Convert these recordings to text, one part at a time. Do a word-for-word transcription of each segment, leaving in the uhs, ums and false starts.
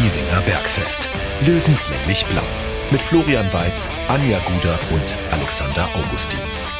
Giesinger Bergfest. Löwenslänglich Blau. Mit Florian Weiß, Anja Guder und Alexander Augustin.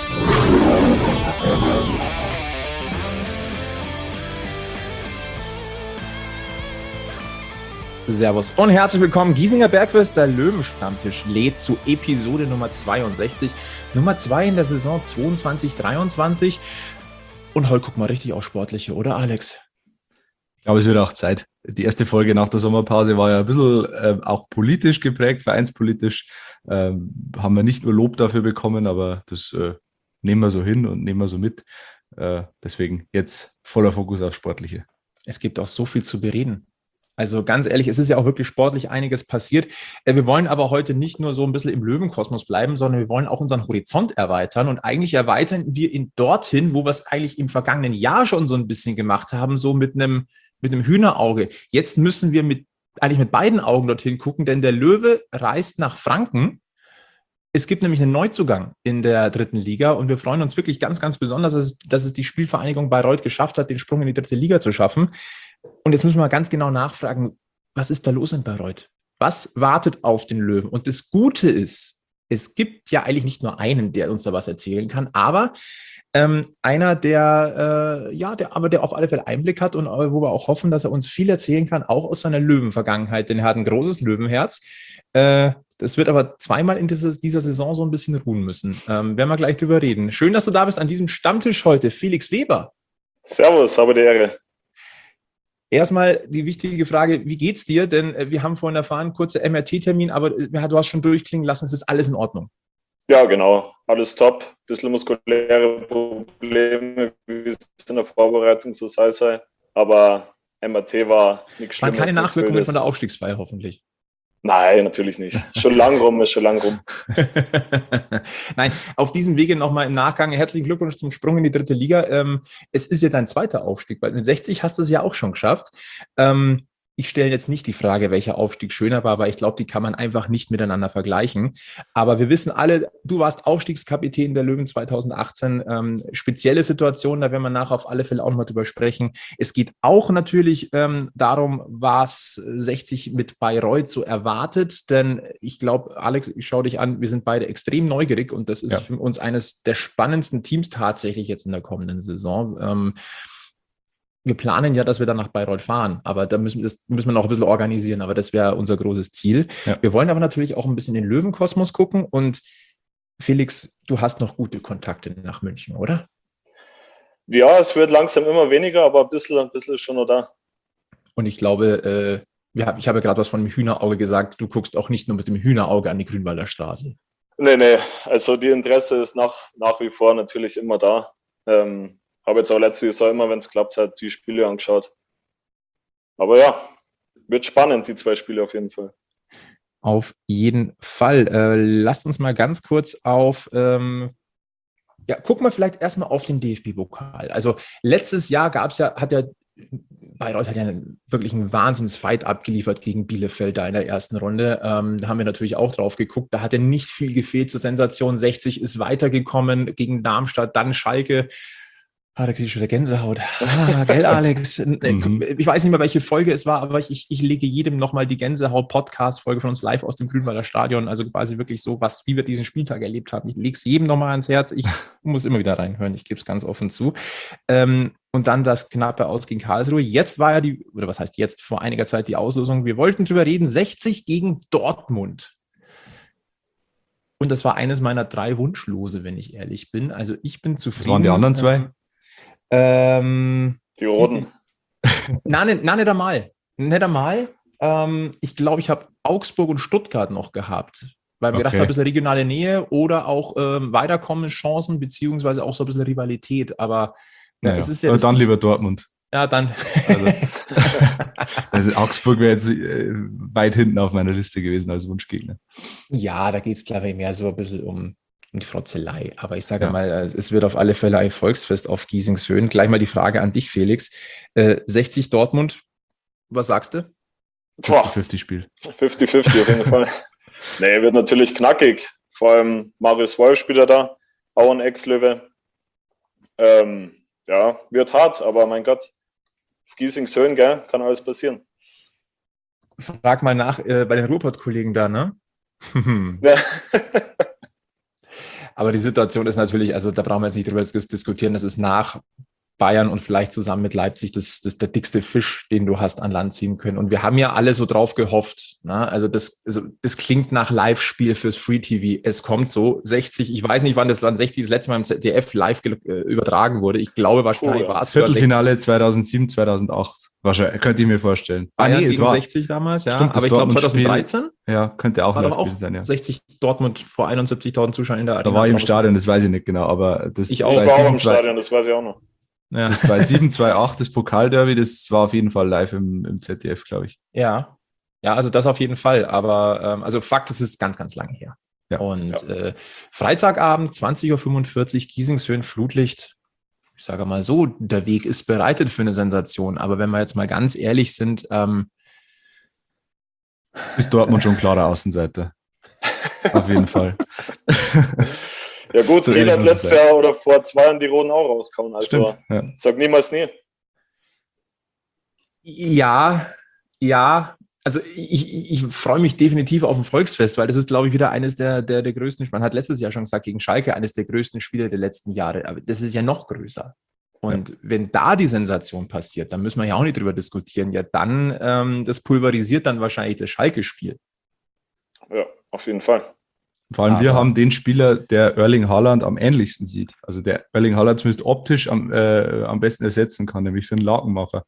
Servus und herzlich willkommen. Giesinger Bergfest, der Löwenstammtisch lädt zu Episode Nummer zweiundsechzig. Nummer zwei in der Saison zweiundzwanzig dreiundzwanzig. Und heute gucken wir richtig aufs Sportliche, oder Alex? Ich glaube, es wird auch Zeit. Die erste Folge nach der Sommerpause war ja ein bisschen äh, auch politisch geprägt, vereinspolitisch. Ähm, haben wir nicht nur Lob dafür bekommen, aber das äh, nehmen wir so hin und nehmen wir so mit. Äh, deswegen jetzt voller Fokus auf Sportliche. Es gibt auch so viel zu bereden. Also ganz ehrlich, es ist ja auch wirklich sportlich einiges passiert. Wir wollen aber heute nicht nur so ein bisschen im Löwenkosmos bleiben, sondern wir wollen auch unseren Horizont erweitern. Und eigentlich erweitern wir ihn dorthin, wo wir es eigentlich im vergangenen Jahr schon so ein bisschen gemacht haben, so mit einem, mit einem Hühnerauge. Jetzt müssen wir mit, eigentlich mit beiden Augen dorthin gucken, denn der Löwe reist nach Franken. Es gibt nämlich einen Neuzugang in der dritten Liga und wir freuen uns wirklich ganz, ganz besonders, dass es, dass es die Spielvereinigung Bayreuth geschafft hat, den Sprung in die dritte Liga zu schaffen. Und jetzt müssen wir mal ganz genau nachfragen, was ist da los in Bayreuth? Was wartet auf den Löwen? Und das Gute ist, es gibt ja eigentlich nicht nur einen, der uns da was erzählen kann, aber ähm, einer, der, äh, ja, der, aber der auf alle Fälle Einblick hat und äh, wo wir auch hoffen, dass er uns viel erzählen kann, auch aus seiner Löwenvergangenheit, denn er hat ein großes Löwenherz. Äh, das wird aber zweimal in dieser, dieser Saison so ein bisschen ruhen müssen. Ähm, werden wir gleich drüber reden. Schön, dass du da bist an diesem Stammtisch heute, Felix Weber. Servus, habe die Ehre. Erstmal die wichtige Frage, wie geht's dir? Denn äh, wir haben vorhin erfahren, kurzer M R T-Termin, aber äh, du hast schon durchklingen lassen, es ist alles in Ordnung. Ja, genau, alles top. Ein bisschen muskuläre Probleme, wie es in der Vorbereitung so sei sei. Aber M R T war nichts Schlimmes. Waren keine Nachwirkungen von der Aufstiegsfeier hoffentlich? Nein, natürlich nicht. Schon lang rum, ist schon lang rum. Nein, auf diesem Wege nochmal im Nachgang herzlichen Glückwunsch zum Sprung in die dritte Liga. Ähm, es ist ja dein zweiter Aufstieg, weil mit sechzig hast du es ja auch schon geschafft. Ähm, ich stelle jetzt nicht die Frage, welcher Aufstieg schöner war, weil ich glaube, die kann man einfach nicht miteinander vergleichen. Aber wir wissen alle, du warst Aufstiegskapitän der Löwen zweitausendachtzehn. Ähm, spezielle Situation, da werden wir nachher auf alle Fälle auch nochmal drüber sprechen. Es geht auch natürlich ähm, darum, was sechzig mit Bayreuth so erwartet. Denn ich glaube, Alex, ich schaue dich an, wir sind beide extrem neugierig und das ist ja für uns eines der spannendsten Teams tatsächlich jetzt in der kommenden Saison. Ähm, Wir planen ja, dass wir dann nach Bayreuth fahren, aber da müssen, das müssen wir noch ein bisschen organisieren, aber das wäre unser großes Ziel. Ja. Wir wollen aber natürlich auch ein bisschen in den Löwenkosmos gucken und Felix, du hast noch gute Kontakte nach München, oder? Ja, es wird langsam immer weniger, aber ein bisschen, ein bisschen ist schon noch da. Und ich glaube, äh, wir hab, ich habe gerade was von dem Hühnerauge gesagt, du guckst auch nicht nur mit dem Hühnerauge an die Grünwalder Straße. Nee, nee, also die Interesse ist nach, nach wie vor natürlich immer da. Ähm, Habe jetzt auch letzte Saison immer, wenn es klappt hat, die Spiele angeschaut. Aber ja, wird spannend, die zwei Spiele auf jeden Fall. Auf jeden Fall. Äh, lasst uns mal ganz kurz auf, ähm, ja, gucken wir vielleicht erstmal auf den D F B-Pokal. Also letztes Jahr gab es ja, hat ja, Bayreuth hat ja einen, wirklich einen Wahnsinns-Fight abgeliefert gegen Bielefeld da in der ersten Runde. Ähm, da haben wir natürlich auch drauf geguckt. Da hat ja nicht viel gefehlt zur Sensation. sechzig ist weitergekommen gegen Darmstadt, dann Schalke. Ah, da kriege ich schon wieder Gänsehaut. Ah, gell, Alex? mhm. Ich weiß nicht mehr, welche Folge es war, aber ich, ich lege jedem nochmal die Gänsehaut-Podcast-Folge von uns live aus dem Grünwalder Stadion. Also quasi wirklich so, was, wie wir diesen Spieltag erlebt haben. Ich lege es jedem nochmal ans Herz. Ich muss immer wieder reinhören. Ich gebe es ganz offen zu. Ähm, und dann das knappe Aus gegen Karlsruhe. Jetzt war ja die, oder was heißt jetzt, vor einiger Zeit die Auslosung. Wir wollten drüber reden, sechzig gegen Dortmund. Und das war eines meiner drei Wunschlose, wenn ich ehrlich bin. Also ich bin zufrieden. Was waren die anderen zwei? Ähm, die Roten. Nein, nein, nein, nicht einmal. Nicht einmal. Ähm, ich glaube, ich habe Augsburg und Stuttgart noch gehabt, weil wir okay. gedacht haben, ein bisschen regionale Nähe oder auch ähm, Weiterkommenschancen, beziehungsweise auch so ein bisschen Rivalität. Aber ja, es ist ja dann lieber Dortmund. Ja, dann. Also, also Augsburg wäre jetzt äh, weit hinten auf meiner Liste gewesen als Wunschgegner. Ja, da geht es, glaube ich, mehr so ein bisschen um und Frotzelei. Aber ich sage ja. mal, es wird auf alle Fälle ein Volksfest auf Giesingshöhen. Gleich mal die Frage an dich, Felix. Äh, sechzig Dortmund, was sagst du? fünfzig fünfzig Spiel. fünfzig fünfzig auf jeden Fall. Nee, wird natürlich knackig. Vor allem Marius Wolf spielt er da, auch ein Ex-Löwe. Ähm, ja, wird hart, aber mein Gott, auf Giesingshöhen, gell, kann alles passieren. Frag mal nach äh, bei den Ruhrpott-Kollegen da, ne? Ja. Aber die Situation ist natürlich, also da brauchen wir jetzt nicht drüber diskutieren, das ist nach Bayern und vielleicht zusammen mit Leipzig das, das der dickste Fisch, den du hast an Land ziehen können. Und wir haben ja alle so drauf gehofft. Ne? Also, das, also das klingt nach Live-Spiel fürs Free-T V. Es kommt so. sechzig, ich weiß nicht, wann das wann sechzig das letzte Mal im Z D F live ge- äh, übertragen wurde. Ich glaube, wahrscheinlich Cool, ja. war es sogar Viertelfinale zweitausendsieben, zweitausendacht. Wahrscheinlich, könnte ich mir vorstellen. Ah, nee, es gegen war, sechzig damals, ja. Stimmt, das aber ich glaube Dortmund-Spiel- zwanzig dreizehn ja, könnte auch war live doch auch gewesen sein, ja. sechzig Dortmund vor einundsiebzigtausend Zuschauern in der Arena. Da war ich im draußen. Stadion, das weiß ich nicht genau, aber das Ich auch. Ich war auch im zwei- Stadion, das weiß ich auch noch. Ja. das zwei sieben, zwei acht, das Pokalderby, das war auf jeden Fall live im, im Z D F, glaube ich. Ja, ja, also das auf jeden Fall. Aber ähm, also Fakt, es ist ganz, ganz lange her. Ja. Und Äh, Freitagabend, zwanzig Uhr fünfundvierzig, Giesingshöhen, Flutlicht. Ich sage mal so, der Weg ist bereitet für eine Sensation. Aber wenn wir jetzt mal ganz ehrlich sind, ähm, Ist Dortmund schon klarer Außenseiter. Auf jeden Fall. Ja gut, So Kiel ehrlich hat muss ich letztes sein. Jahr oder vor zwei Jahren die Roten auch rausgekommen. Also Stimmt. Ja. sag niemals nie. ja, ja, also ich, ich, ich freue mich definitiv auf ein Volksfest, weil das ist, glaube ich, wieder eines der, der, der größten, man hat letztes Jahr schon gesagt, gegen Schalke, eines der größten Spiele der letzten Jahre. Aber das ist ja noch größer. Und ja. wenn da die Sensation passiert, dann müssen wir ja auch nicht drüber diskutieren. Ja, dann, ähm, das pulverisiert dann wahrscheinlich das Schalke-Spiel. Ja, auf jeden Fall. Vor allem, Aber- wir haben den Spieler, der Erling Haaland am ähnlichsten sieht. Also der Erling Haaland zumindest optisch am, äh, am besten ersetzen kann, nämlich für einen Lakenmacher.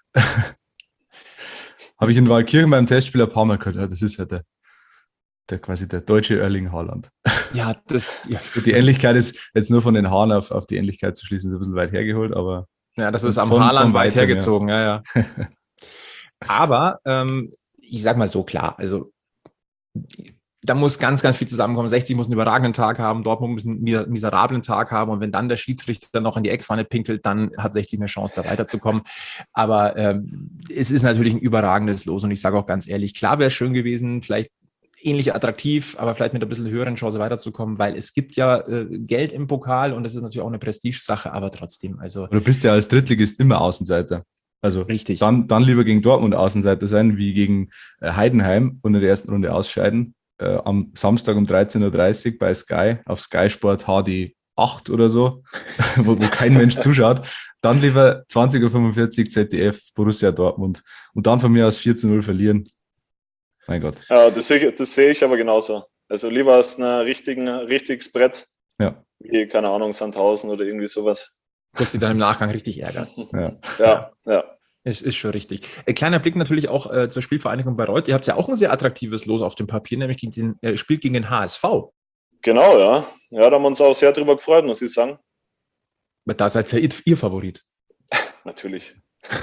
Habe ich in Waldkirchen beim Testspiel ein paar Mal gehört, ja, das ist ja der, der quasi der deutsche Erling Haaland. Ja, das, ja, Die Ähnlichkeit ist jetzt nur von den Haaren auf, auf die Ähnlichkeit zu schließen, ist ein bisschen weit hergeholt, aber ja, das ist am Von- Haaland von weit weitem, hergezogen, ja, ja. Aber ähm, ich sag mal so klar, also da muss ganz, ganz viel zusammenkommen. sechzig muss einen überragenden Tag haben, Dortmund muss einen miser- miserablen Tag haben und wenn dann der Schiedsrichter noch in die Eckpfanne pinkelt, dann hat sechzig eine Chance, da weiterzukommen. Aber ähm, es ist natürlich ein überragendes Los und ich sage auch ganz ehrlich, klar wäre es schön gewesen, vielleicht ähnlich attraktiv, aber vielleicht mit ein bisschen höheren Chance weiterzukommen, weil es gibt ja äh, Geld im Pokal und das ist natürlich auch eine Prestigesache, aber trotzdem, also du bist ja als Drittligist immer Außenseiter. Also richtig. dann, dann lieber gegen Dortmund Außenseiter sein, wie gegen äh, Heidenheim und in der ersten Runde ausscheiden. Äh, am Samstag um dreizehn Uhr dreißig bei Sky, auf Sky Sport H D acht oder so, wo, wo kein Mensch zuschaut. Dann lieber zwanzig Uhr fünfundvierzig Z D F, Borussia Dortmund und dann von mir aus vier zu null verlieren. Mein Gott. Ja, das sehe ich, das sehe ich aber genauso. Also lieber als ein richtigen, richtiges Brett, Ja, wie, keine Ahnung, Sandhausen oder irgendwie sowas. Du dich dann im Nachgang richtig ärgerst. ja. Ja, ja. Es ist schon richtig. Ein kleiner Blick natürlich auch äh, zur Spielvereinigung Bayreuth. Ihr habt ja auch ein sehr attraktives Los auf dem Papier, nämlich gegen den, äh, spielt gegen den H S V. Genau, ja. Ja, da haben wir uns auch sehr drüber gefreut, muss ich sagen. Da seid ja ihr, ihr Favorit. Natürlich.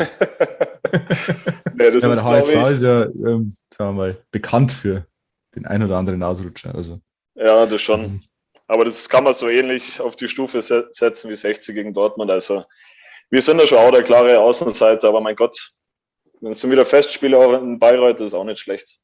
nee, das Ja, aber ist, der H S V glaube ich, ist ja, ähm, sagen wir mal, bekannt für den ein oder anderen Ausrutscher. Also, ja, das schon. Aber das kann man so ähnlich auf die Stufe se- setzen wie sechzig gegen Dortmund. Also wir sind da schon auch der klare Außenseiter, aber mein Gott, wenn es dann wieder Festspiele auch in Bayreuth, das ist auch nicht schlecht.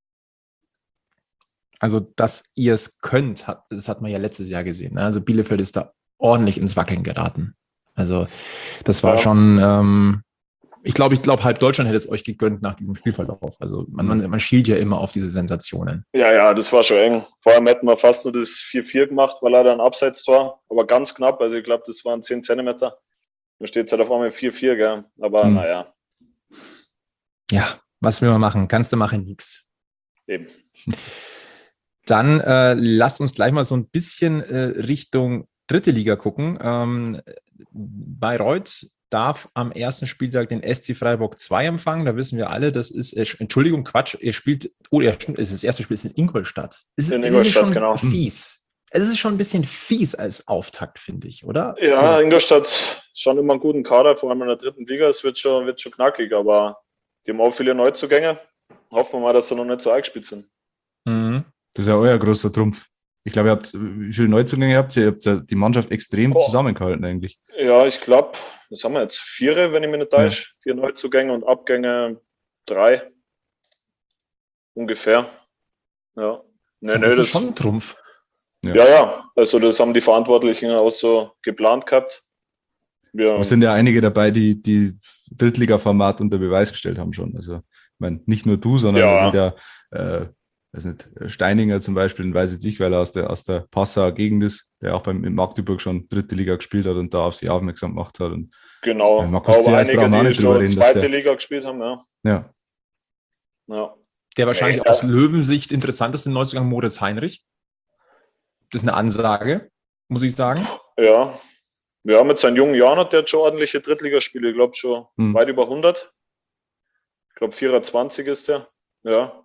Also, dass ihr es könnt, hat, das hat man ja letztes Jahr gesehen. Ne? Also Bielefeld ist da ordentlich ins Wackeln geraten. Also das war Ja. schon, ähm, ich glaube, ich glaube, halb Deutschland hätte es euch gegönnt nach diesem Spielverlauf. Also man, man, man schielt ja immer auf diese Sensationen. Ja, ja, das war schon eng. Vor allem hätten wir fast nur das vier vier gemacht, weil leider ein Abseitstor, aber ganz knapp. Also ich glaube, das waren zehn Zentimeter. Dann steht es halt auf einmal vier vier, gell? Aber Hm. naja, Ja, was will man machen? Kannst du machen, nix. eben. Dann äh, lasst uns gleich mal so ein bisschen äh, Richtung dritte Liga gucken. Ähm, Bayreuth darf am ersten Spieltag den S C Freiburg zwei empfangen. Da wissen wir alle, das ist, äh, Entschuldigung, Quatsch, er spielt, oh, er stimmt, es ist das erste Spiel ist in Ingolstadt. Es ist, In es ist Ingolstadt, schon genau. fies. Es ist schon ein bisschen fies als Auftakt, finde ich, oder? Ja, Ingolstadt schon immer einen guten Kader, vor allem in der dritten Liga. Es wird schon, wird schon knackig, aber die haben auch viele Neuzugänge. Hoffen wir mal, dass sie noch nicht so eingespielt sind. Mhm. das ist ja euer großer Trumpf. Ich glaube, ihr habt, wie viele Neuzugänge habt ihr? Ihr habt ja die Mannschaft extrem Oh. zusammengehalten eigentlich. Ja, ich glaube, was haben wir jetzt? Vier, wenn ich mich nicht täusche. Vier Neuzugänge und Abgänge drei. Ungefähr. Ja. Nee, Das nee, ist das, schon ein Trumpf. ja, ja. Also das haben die Verantwortlichen auch so geplant gehabt. Wir, Aber es sind ja einige dabei, die die Drittliga-Format unter Beweis gestellt haben schon. Also meine, nicht nur du, sondern Ja. da sind ja, äh, weiß nicht, Steininger zum Beispiel, den weiß jetzt ich, weil er aus der, aus der Passauer Gegend ist, der auch beim, in Magdeburg schon dritte Liga gespielt hat und da auf sie aufmerksam gemacht hat. Und Genau, Ja, Markus aber Ziereis einige, brauchen wir auch die nicht drüber schon reden, dass zweite der- Liga gespielt haben, ja. ja, ja. Der wahrscheinlich Nee, aus ja. Löwensicht interessanteste Neuzugang Moritz Heinrich. Das ist eine Ansage, muss ich sagen. Ja. Ja, mit seinen jungen Jahren hat der jetzt schon ordentliche Drittligaspiele, ich glaube schon Hm. weit über hundert. Ich glaube vierundzwanzig ist der. Ja.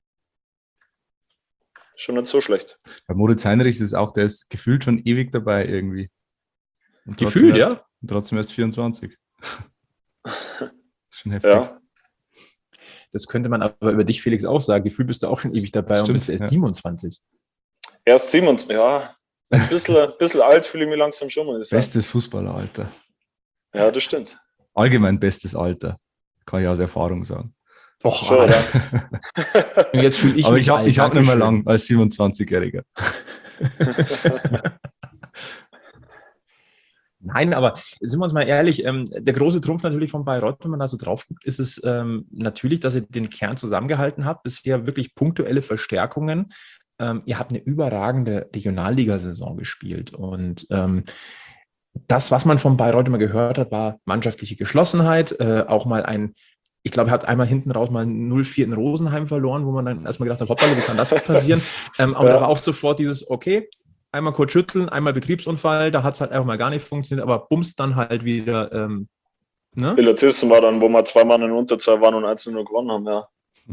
Schon nicht so schlecht. bei Moritz Heinrich ist auch, der ist gefühlt schon ewig dabei irgendwie. Und trotzdem Gefühlt, erst, ja? und trotzdem erst vierundzwanzig. Das ist schon heftig. Ja. Das könnte man aber über dich, Felix, auch sagen. Gefühlt bist du auch schon ewig dabei und Stimmt, bist erst ja. siebenundzwanzig. Erst siebenundzwanzig, ja. Ein bisschen, ein bisschen alt fühle ich mich langsam schon mal. Bestes Fußballeralter. Ja, das stimmt. Allgemein bestes Alter. Kann ich aus Erfahrung sagen. Och, Schon, oder? Alex. Und jetzt fühle ich Aber mich ich habe alt. ich hab nicht mehr Dankeschön. lang als siebenundzwanzigjähriger. Nein, aber sind wir uns mal ehrlich, ähm, der große Trumpf natürlich von Bayreuth, wenn man da so drauf guckt, ist es ähm, natürlich, dass ihr den Kern zusammengehalten habt. Bisher wirklich punktuelle Verstärkungen. Ähm, ihr habt eine überragende Regionalligasaison gespielt. Und ähm, das, was man von Bayreuth immer gehört hat, war mannschaftliche Geschlossenheit, äh, auch mal ein, ich glaube, ihr habt einmal hinten raus mal null vier in Rosenheim verloren, wo man dann erstmal gedacht hat, hoppala, wie kann das passieren? ähm, aber Ja. da war auch sofort dieses, okay, einmal kurz schütteln, einmal Betriebsunfall, da hat es halt einfach mal gar nicht funktioniert, aber bums dann halt wieder, ähm, ne? Pilotissen war dann, wo wir zwei Mann in Unterzahl waren und eins nur gewonnen haben, ja.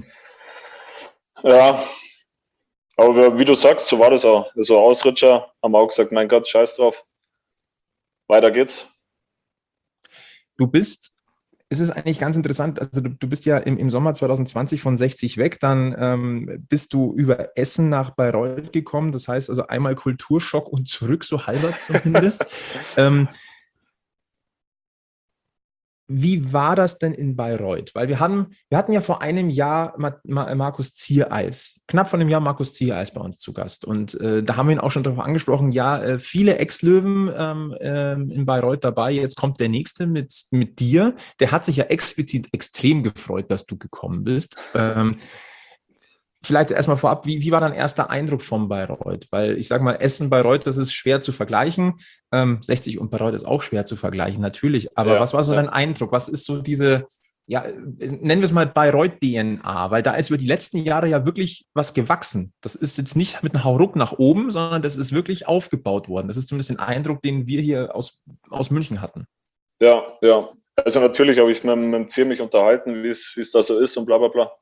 Ja, aber wie du sagst, so war das auch. So Ausrutscher haben wir auch gesagt, mein Gott, scheiß drauf. Weiter geht's. Du bist, es ist eigentlich ganz interessant, also du, du bist ja im, im Sommer zwanzig zwanzig von sechzig weg, dann ähm, bist du über Essen nach Bayreuth gekommen, das heißt also einmal Kulturschock und zurück, so halber zumindest. ähm, Wie war das denn in Bayreuth? Weil wir hatten, wir hatten ja vor einem Jahr Ma- Ma- Markus Ziereis, knapp vor einem Jahr Markus Ziereis bei uns zu Gast. Und äh, da haben wir ihn auch schon darauf angesprochen, ja, äh, viele Ex-Löwen ähm, ähm, in Bayreuth dabei. Jetzt kommt der nächste mit, mit dir. Der hat sich ja explizit extrem gefreut, dass du gekommen bist. Ähm, Vielleicht erstmal vorab, wie, wie war dein erster Eindruck von Bayreuth? Weil ich sage mal, Essen, Bayreuth, das ist schwer zu vergleichen. Ähm, sechzig und Bayreuth ist auch schwer zu vergleichen, natürlich. Aber Ja, was war so ja. dein Eindruck? Was ist so diese, ja, nennen wir es mal Bayreuth-D N A? Weil da ist über die letzten Jahre ja wirklich was gewachsen. Das ist jetzt nicht mit einem Hauruck nach oben, sondern das ist wirklich aufgebaut worden. Das ist zumindest ein Eindruck, den wir hier aus, aus München hatten. Ja, ja. Also natürlich habe ich mit, mit dem Ziel mich unterhalten, wie es wie es da so ist und bla bla bla.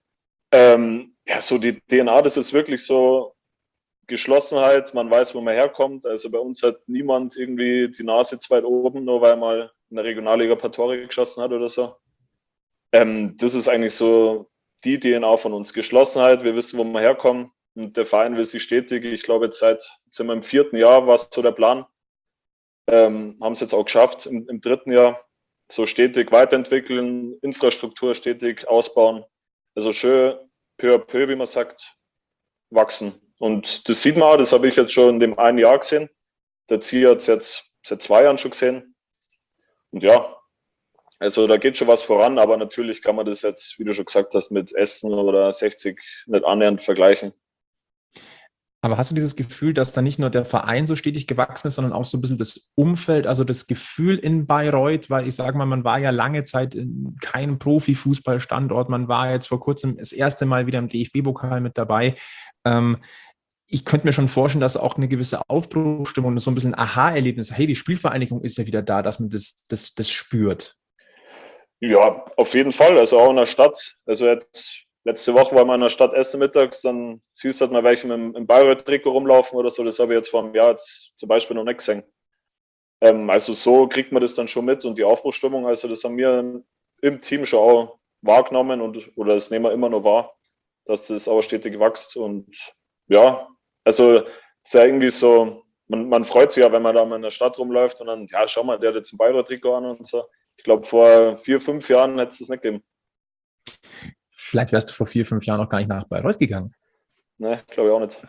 Ähm, ja, so die D N A, das ist wirklich so Geschlossenheit, man weiß, wo man herkommt. Also bei uns hat niemand irgendwie die Nase zu weit oben, nur weil er mal in der Regionalliga ein paar Tore geschossen hat oder so. Ähm, das ist eigentlich so die D N A von uns. Geschlossenheit, wir wissen, wo wir herkommen und der Verein will sich stetig. Ich glaube, jetzt seit jetzt sind wir im vierten Jahr, war es so der Plan. Ähm, haben es jetzt auch geschafft im, im dritten Jahr. So stetig weiterentwickeln, Infrastruktur stetig ausbauen. Also schön peu à peu, wie man sagt, wachsen. Und das sieht man auch, das habe ich jetzt schon in dem einen Jahr gesehen. Der Ziel hat es jetzt seit zwei Jahren schon gesehen. Und ja, also da geht schon was voran, aber natürlich kann man das jetzt, wie du schon gesagt hast, mit Essen oder sechzig nicht annähernd vergleichen. Aber hast du dieses Gefühl, dass da nicht nur der Verein so stetig gewachsen ist, sondern auch so ein bisschen das Umfeld, also das Gefühl in Bayreuth, weil ich sage mal, man war ja lange Zeit in keinem Profifußballstandort, man war jetzt vor kurzem das erste Mal wieder im D F B-Pokal mit dabei. Ähm, ich könnte mir schon vorstellen, dass auch eine gewisse Aufbruchstimmung, so ein bisschen ein Aha-Erlebnis, hey, die Spielvereinigung ist ja wieder da, dass man das, das, das spürt. Ja, auf jeden Fall, also auch in der Stadt. Also jetzt letzte Woche war wir in der Stadt Essen mittags, dann siehst du halt mal welche im, im Bayreuth-Trikot rumlaufen oder so. Das habe ich jetzt vor einem Jahr jetzt zum Beispiel noch nicht gesehen. Ähm, also so kriegt man das dann schon mit und die Aufbruchstimmung, also das haben wir im Team schon auch wahrgenommen und oder das nehmen wir immer noch wahr, dass das auch stetig wächst. Und ja, also es ist ja irgendwie so, man, man freut sich ja, wenn man da mal in der Stadt rumläuft und dann, ja, schau mal, der hat jetzt ein Bayreuth-Trikot an und so. Ich glaube, vor vier, fünf Jahren hätte es das nicht gegeben. Vielleicht wärst du vor vier, fünf Jahren noch gar nicht nach Bayreuth gegangen. Ne, glaube ich auch nicht.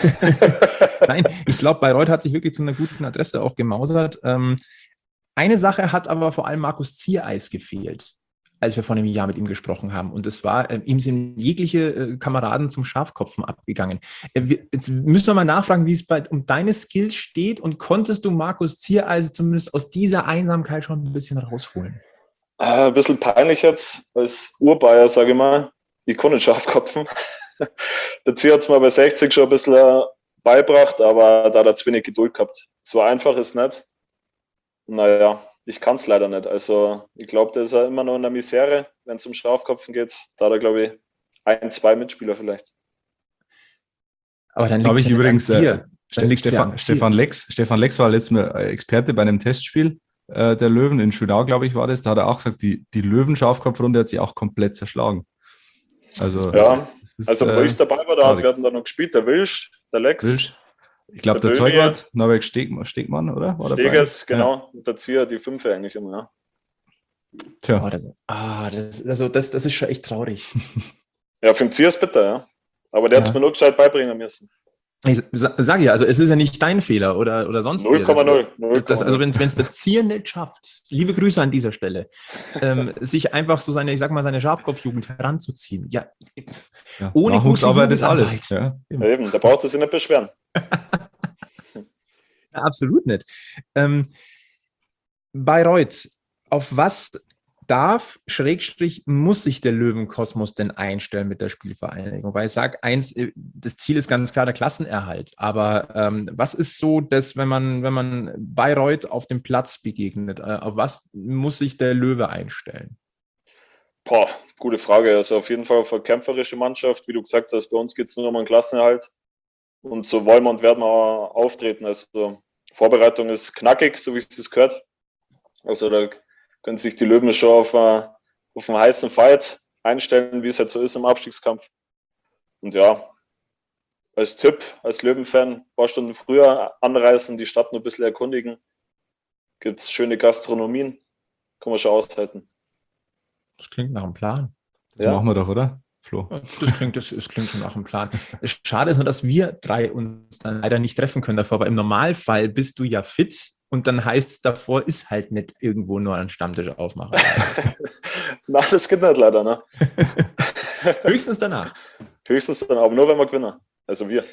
Nein, ich glaube, Bayreuth hat sich wirklich zu einer guten Adresse auch gemausert. Ähm, eine Sache hat aber vor allem Markus Ziereis gefehlt. als wir vor einem Jahr mit ihm gesprochen haben. Und es war, äh, ihm sind jegliche äh, Kameraden zum Schafkopfen abgegangen. Äh, wir, jetzt müssen wir mal nachfragen, wie es bei, um deine Skills steht, und konntest du Markus Ziereise zumindest aus dieser Einsamkeit schon ein bisschen rausholen? Äh, ein bisschen peinlich jetzt, als Urbayer, sage ich mal. Ich kann nicht Schafkopfen. Der Zier hat es mir bei sechzig schon ein bisschen äh, beibracht, aber da hat er zu wenig Geduld gehabt. So einfach ist es nicht. Naja, ich kann es leider nicht. Also ich glaube, da ist er immer noch in der Misere, wenn es um Schafkopfen geht. Da hat er, glaube ich, ein, zwei Mitspieler vielleicht. Aber dann Glaube liegt's ich ja übrigens, nicht an dir. äh, Dann liegt's ja Stefan, am Stefan, Lex, Stefan Lex war letztes Mal Experte bei einem Testspiel äh, der Löwen in Schönau, glaube ich, war das. Da hat er auch gesagt, die, die Löwen-Schafkopfrunde hat sich auch komplett zerschlagen. Also, ja, ist, also wo äh, ich dabei war, da hat, wir hatten da noch gespielt, der Wilsch, der Lex. Wilsch. Ich glaube, der, der Zeugwart, Norbert Stegmann, Stegmann, oder? War Stegers, dabei? genau. Ja. Und der Zier, die Fünfe eigentlich immer, ja. Tja. Oh, das, ah, das, also das, das ist schon echt traurig. Ja, für den Zier ist bitter, ja. Aber der Ja. hat es mir nur gescheit beibringen müssen. Ich sa- sag ja, also es ist ja nicht dein Fehler oder, oder sonst null Komma null. Das, das, also wenn es der Zier nicht schafft, liebe Grüße an dieser Stelle, ähm, sich einfach so seine, ich sag mal, seine Schafkopfjugend heranzuziehen. Ja, Ja. ohne Nachwuchsarbeit gute ist alles. Jugendarbeit. Ja. Ja, eben, da braucht er sich nicht beschweren. Ja, absolut nicht. Ähm, Bayreuth, auf was darf, Schrägstrich, muss sich der Löwenkosmos denn einstellen mit der Spielvereinigung? Weil ich sage, eins, äh, das Ziel ist ganz klar der Klassenerhalt. Aber ähm, was ist so, dass wenn man, wenn man Bayreuth auf dem Platz begegnet, äh, auf was muss sich der Löwe einstellen? Boah, gute Frage. Also auf jeden Fall auf eine kämpferische Mannschaft. Wie du gesagt hast, bei uns geht es nur um einen Klassenerhalt. Und so wollen wir und werden wir auch auftreten. Also Vorbereitung ist knackig, so wie es das gehört. Also da können sich die Löwen schon auf, uh, auf einen heißen Fight einstellen, wie es halt so ist im Abstiegskampf. Und ja, als Tipp, als Löwenfan, ein paar Stunden früher anreisen, die Stadt nur ein bisschen erkundigen. Gibt es schöne Gastronomien, kann man schon aushalten. Das klingt nach einem Plan. Das Ja. machen wir doch, oder, Flo? Das klingt, das, das klingt schon nach einem Plan. Schade ist nur, dass wir drei uns dann leider nicht treffen können davor, aber im Normalfall bist du ja fit. Und dann heißt es davor, ist halt nicht irgendwo nur ein Stammtisch aufmachen. Nein, das geht nicht leider, ne? Höchstens danach. Höchstens dann, aber nur wenn wir gewinnen. Also wir.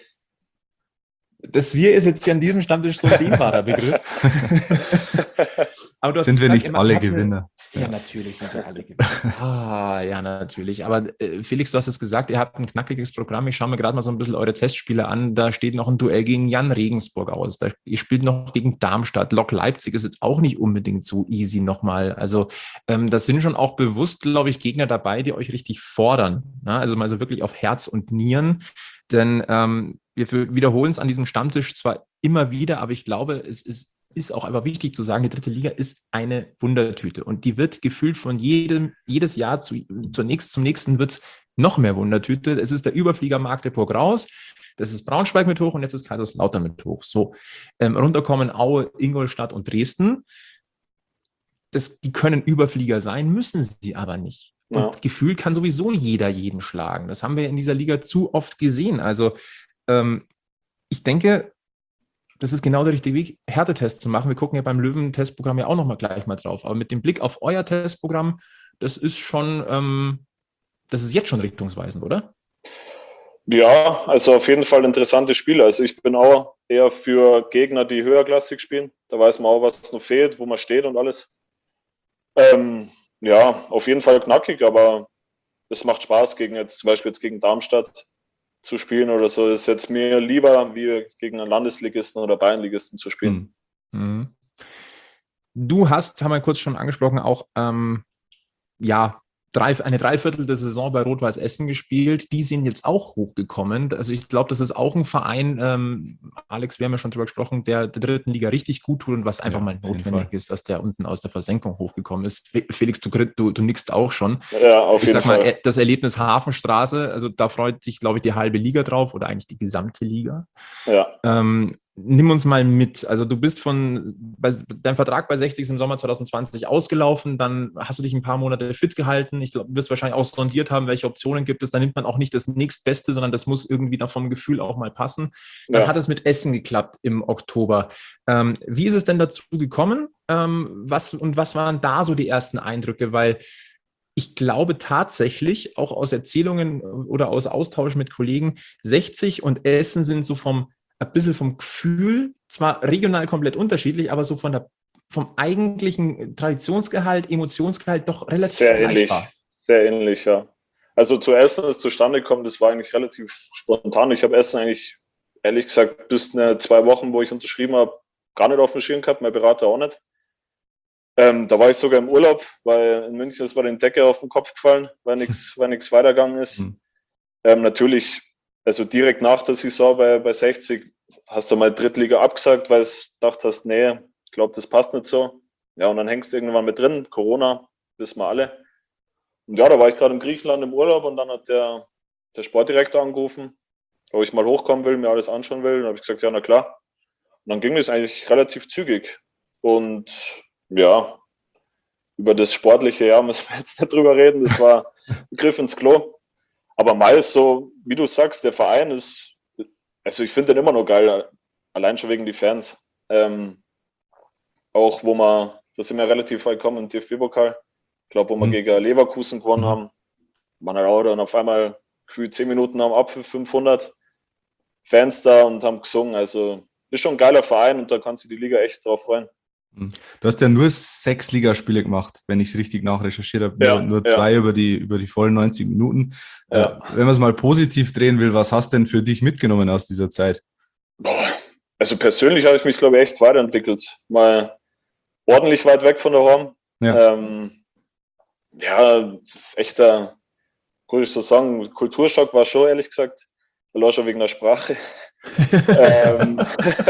Das Wir ist jetzt hier an diesem Stammtisch so ein dehnbarer Begriff. Aber du hast Sind wir gesagt, nicht ihr alle habt eine- Gewinner? Ja, natürlich sind wir alle Gewinner. Ah, ja, natürlich. Aber äh, Felix, du hast es gesagt, ihr habt ein knackiges Programm. Ich schaue mir gerade mal so ein bisschen eure Testspiele an. Da steht noch ein Duell gegen Jan Regensburg aus. Da, ihr spielt noch gegen Darmstadt. Lok Leipzig ist jetzt auch nicht unbedingt so easy nochmal. Also ähm, das sind schon auch bewusst, glaube ich, Gegner dabei, die euch richtig fordern. Ja, also mal so wirklich auf Herz und Nieren. Denn ähm, wir wiederholen es an diesem Stammtisch zwar immer wieder, aber ich glaube, es ist ist auch einfach wichtig zu sagen, die dritte Liga ist eine Wundertüte und die wird gefühlt von jedem, jedes Jahr zu, zur nächsten, zum nächsten wird es noch mehr Wundertüte. Es ist der Überflieger Magdeburg raus, das ist Braunschweig mit hoch und jetzt ist Kaiserslautern mit hoch. So, ähm, runterkommen Aue, Ingolstadt und Dresden. Das, die können Überflieger sein, müssen sie aber nicht. Und Ja. gefühlt kann sowieso jeder jeden schlagen. Das haben wir in dieser Liga zu oft gesehen. Also ähm, ich denke, das ist genau der richtige Weg, Härtetest zu machen. Wir gucken ja beim Löwen-Testprogramm ja auch nochmal gleich mal drauf. Aber mit dem Blick auf euer Testprogramm, das ist schon, ähm, das ist jetzt schon richtungsweisend, oder? Ja, also auf jeden Fall interessante Spiele. Also ich bin auch eher für Gegner, die höherklassig spielen. Da weiß man auch, was noch fehlt, wo man steht und alles. Ähm, ja, auf jeden Fall knackig, aber es macht Spaß, gegen jetzt zum Beispiel jetzt gegen Darmstadt zu spielen oder so. Das ist jetzt mir lieber, wie gegen einen Landesligisten oder Bayernligisten zu spielen. Mhm. Du hast, haben wir kurz schon angesprochen, auch ähm, ja, drei, eine Dreiviertel der Saison bei Rot-Weiß Essen gespielt. Die sind jetzt auch hochgekommen. Also ich glaube, das ist auch ein Verein, ähm, Alex, wir haben ja schon drüber gesprochen, der der dritten Liga richtig gut tut und was einfach Ja, mal auf jeden notwendig Fall. ist, dass der unten aus der Versenkung hochgekommen ist. Fe- Felix, du, du, du nickst auch schon. Ja, auf Ich jeden sag mal, Fall. äh, das Erlebnis Hafenstraße, also da freut sich, glaube ich, die halbe Liga drauf oder eigentlich die gesamte Liga. Ja. Ähm, nimm uns mal mit. Also du bist von, bei, dein Vertrag bei sechzig ist im Sommer zwanzig zwanzig ausgelaufen, dann hast du dich ein paar Monate fit gehalten. Ich glaube, du wirst wahrscheinlich auch sondiert haben, welche Optionen gibt es. Da nimmt man auch nicht das nächstbeste, sondern das muss irgendwie dann vom Gefühl auch mal passen. Dann Ja. hat es mit Essen geklappt im Oktober. Ähm, wie ist es denn dazu gekommen? Ähm, was, und was waren da so die ersten Eindrücke? Weil ich glaube tatsächlich, auch aus Erzählungen oder aus Austausch mit Kollegen, sechzig und Essen sind so vom, ein bisschen vom Gefühl, zwar regional komplett unterschiedlich, aber so von der, vom eigentlichen Traditionsgehalt, Emotionsgehalt doch relativ Sehr ähnlich, vergleichbar. sehr ähnlich, ja. Also zu Essen ist zustande gekommen, das war eigentlich relativ spontan. Ich habe Essen eigentlich, ehrlich gesagt, bis eine zwei Wochen, wo ich unterschrieben habe, gar nicht auf dem Schirm gehabt, mein Berater auch nicht. Ähm, da war ich sogar im Urlaub, weil in München ist mir die Decke auf den Kopf gefallen, weil nichts weil nichts weitergegangen ist. Mhm. Ähm, natürlich, also direkt nach der Saison bei, bei sechzig hast du mal Drittliga abgesagt, weil du gedacht hast, nee, ich glaube, das passt nicht so. Ja, und dann hängst du irgendwann mit drin, Corona, wissen wir alle. Und ja, da war ich gerade in Griechenland im Urlaub und dann hat der, der Sportdirektor angerufen, ob ich mal hochkommen will, mir alles anschauen will. Und habe ich gesagt, ja, na klar. Und dann ging das eigentlich relativ zügig. Und ja, über das Sportliche, ja, müssen wir jetzt nicht drüber reden. Das war ein Griff ins Klo. Aber meist so, wie du sagst, der Verein ist, also ich finde den immer noch geil, allein schon wegen die Fans. Ähm, auch wo wir, da sind wir relativ weit gekommen im D F B-Pokal. Ich glaube, wo wir mhm. gegen Leverkusen gewonnen mhm. haben, waren halt auch dann auf einmal gefühlt zehn Minuten am Apfel fünfhundert Fans da und haben gesungen. Also ist schon ein geiler Verein und da kann sich die Liga echt drauf freuen. Du hast ja nur sechs Ligaspiele gemacht, wenn ich es richtig nachrecherchiert habe. Ja, nur nur zwei ja. über die, über die vollen neunzig Minuten. Ja. Äh, wenn man es mal positiv drehen will, was hast du denn für dich mitgenommen aus dieser Zeit? Boah. Also persönlich habe ich mich, glaube ich, echt weiterentwickelt. Mal ordentlich weit weg von daheim. Ja, ähm, ja das ist echt ein, kann ich so sagen, Kulturschock war schon, ehrlich gesagt. Allein schon wegen der Sprache. ähm,